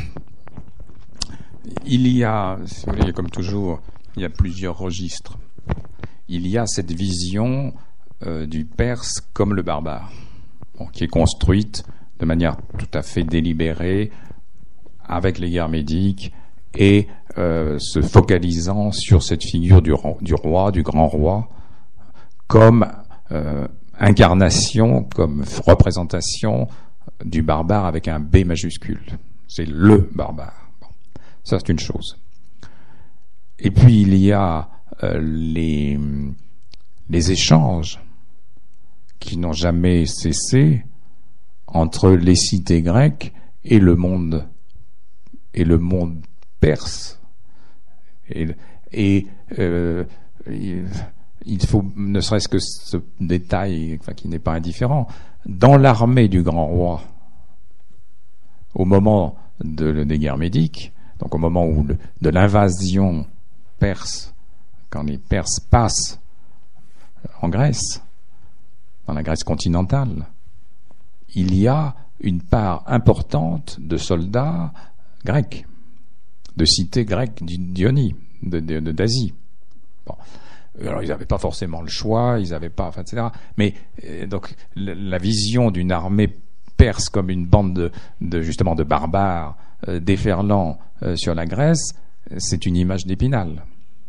il y a, si vous voulez, comme toujours, il y a plusieurs registres. Il y a cette vision du Perse comme le barbare. qui est construite de manière tout à fait délibérée avec les guerres médiques et se focalisant sur cette figure du roi, du grand roi, comme incarnation, comme représentation du barbare avec un B majuscule. C'est le barbare. Bon. Ça, c'est une chose. Et puis, il y a les échanges qui n'ont jamais cessé entre les cités grecques et le monde perse. Il faut, ne serait-ce que ce détail, qui n'est pas indifférent, dans l'armée du grand roi, au moment des guerres médiques, donc au moment de l'invasion perse, quand les Perses passent en Grèce, dans la Grèce continentale, il y a une part importante de soldats grecs, de cités grecques d'Ionie, d'Asie. Bon. Alors, ils n'avaient pas forcément le choix, ils n'avaient pas, etc. Mais donc, la vision d'une armée perse comme une bande justement de barbares déferlant sur la Grèce, c'est une image d'Épinal.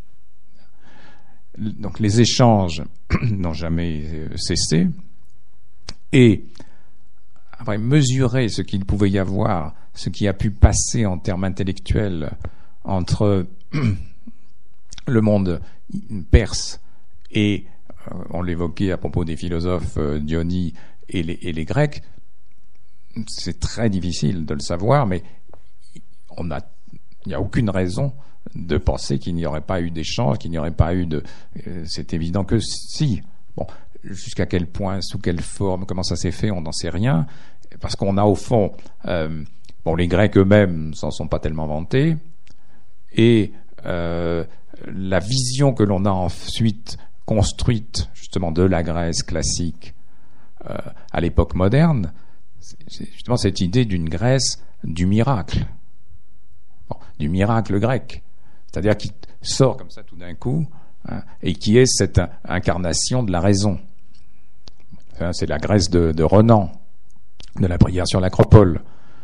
Donc, les échanges n'ont jamais cessé. Et après, mesurer ce qu'il pouvait y avoir, ce qui a pu passer en termes intellectuels entre le monde perse et, on l'évoquait à propos des philosophes Diony et les Grecs, c'est très difficile de le savoir, mais il n'y a aucune raison de penser qu'il n'y aurait pas eu d'échange, qu'il n'y aurait pas eu de... c'est évident que si. Bon, jusqu'à quel point, sous quelle forme, comment ça s'est fait, on n'en sait rien, parce qu'on a au fond... les Grecs eux-mêmes s'en sont pas tellement vantés, et la vision que l'on a ensuite construite justement de la Grèce classique à l'époque moderne, c'est justement cette idée d'une Grèce du miracle, du miracle grec, c'est-à-dire qui sort comme ça tout d'un coup, et qui est cette incarnation de la raison. C'est la Grèce de Renan, de la prière sur l'Acropole,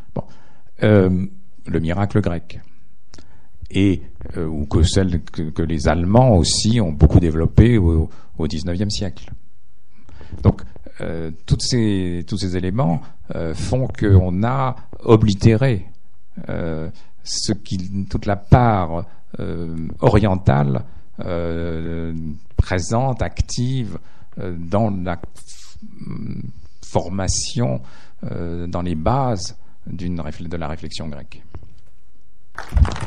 le miracle grec. Et ou que celle que les Allemands aussi ont beaucoup développée au XIXe siècle. Donc tous ces éléments font qu'on a oblitéré toute la part orientale présente, active dans la formation, dans les bases de la réflexion grecque.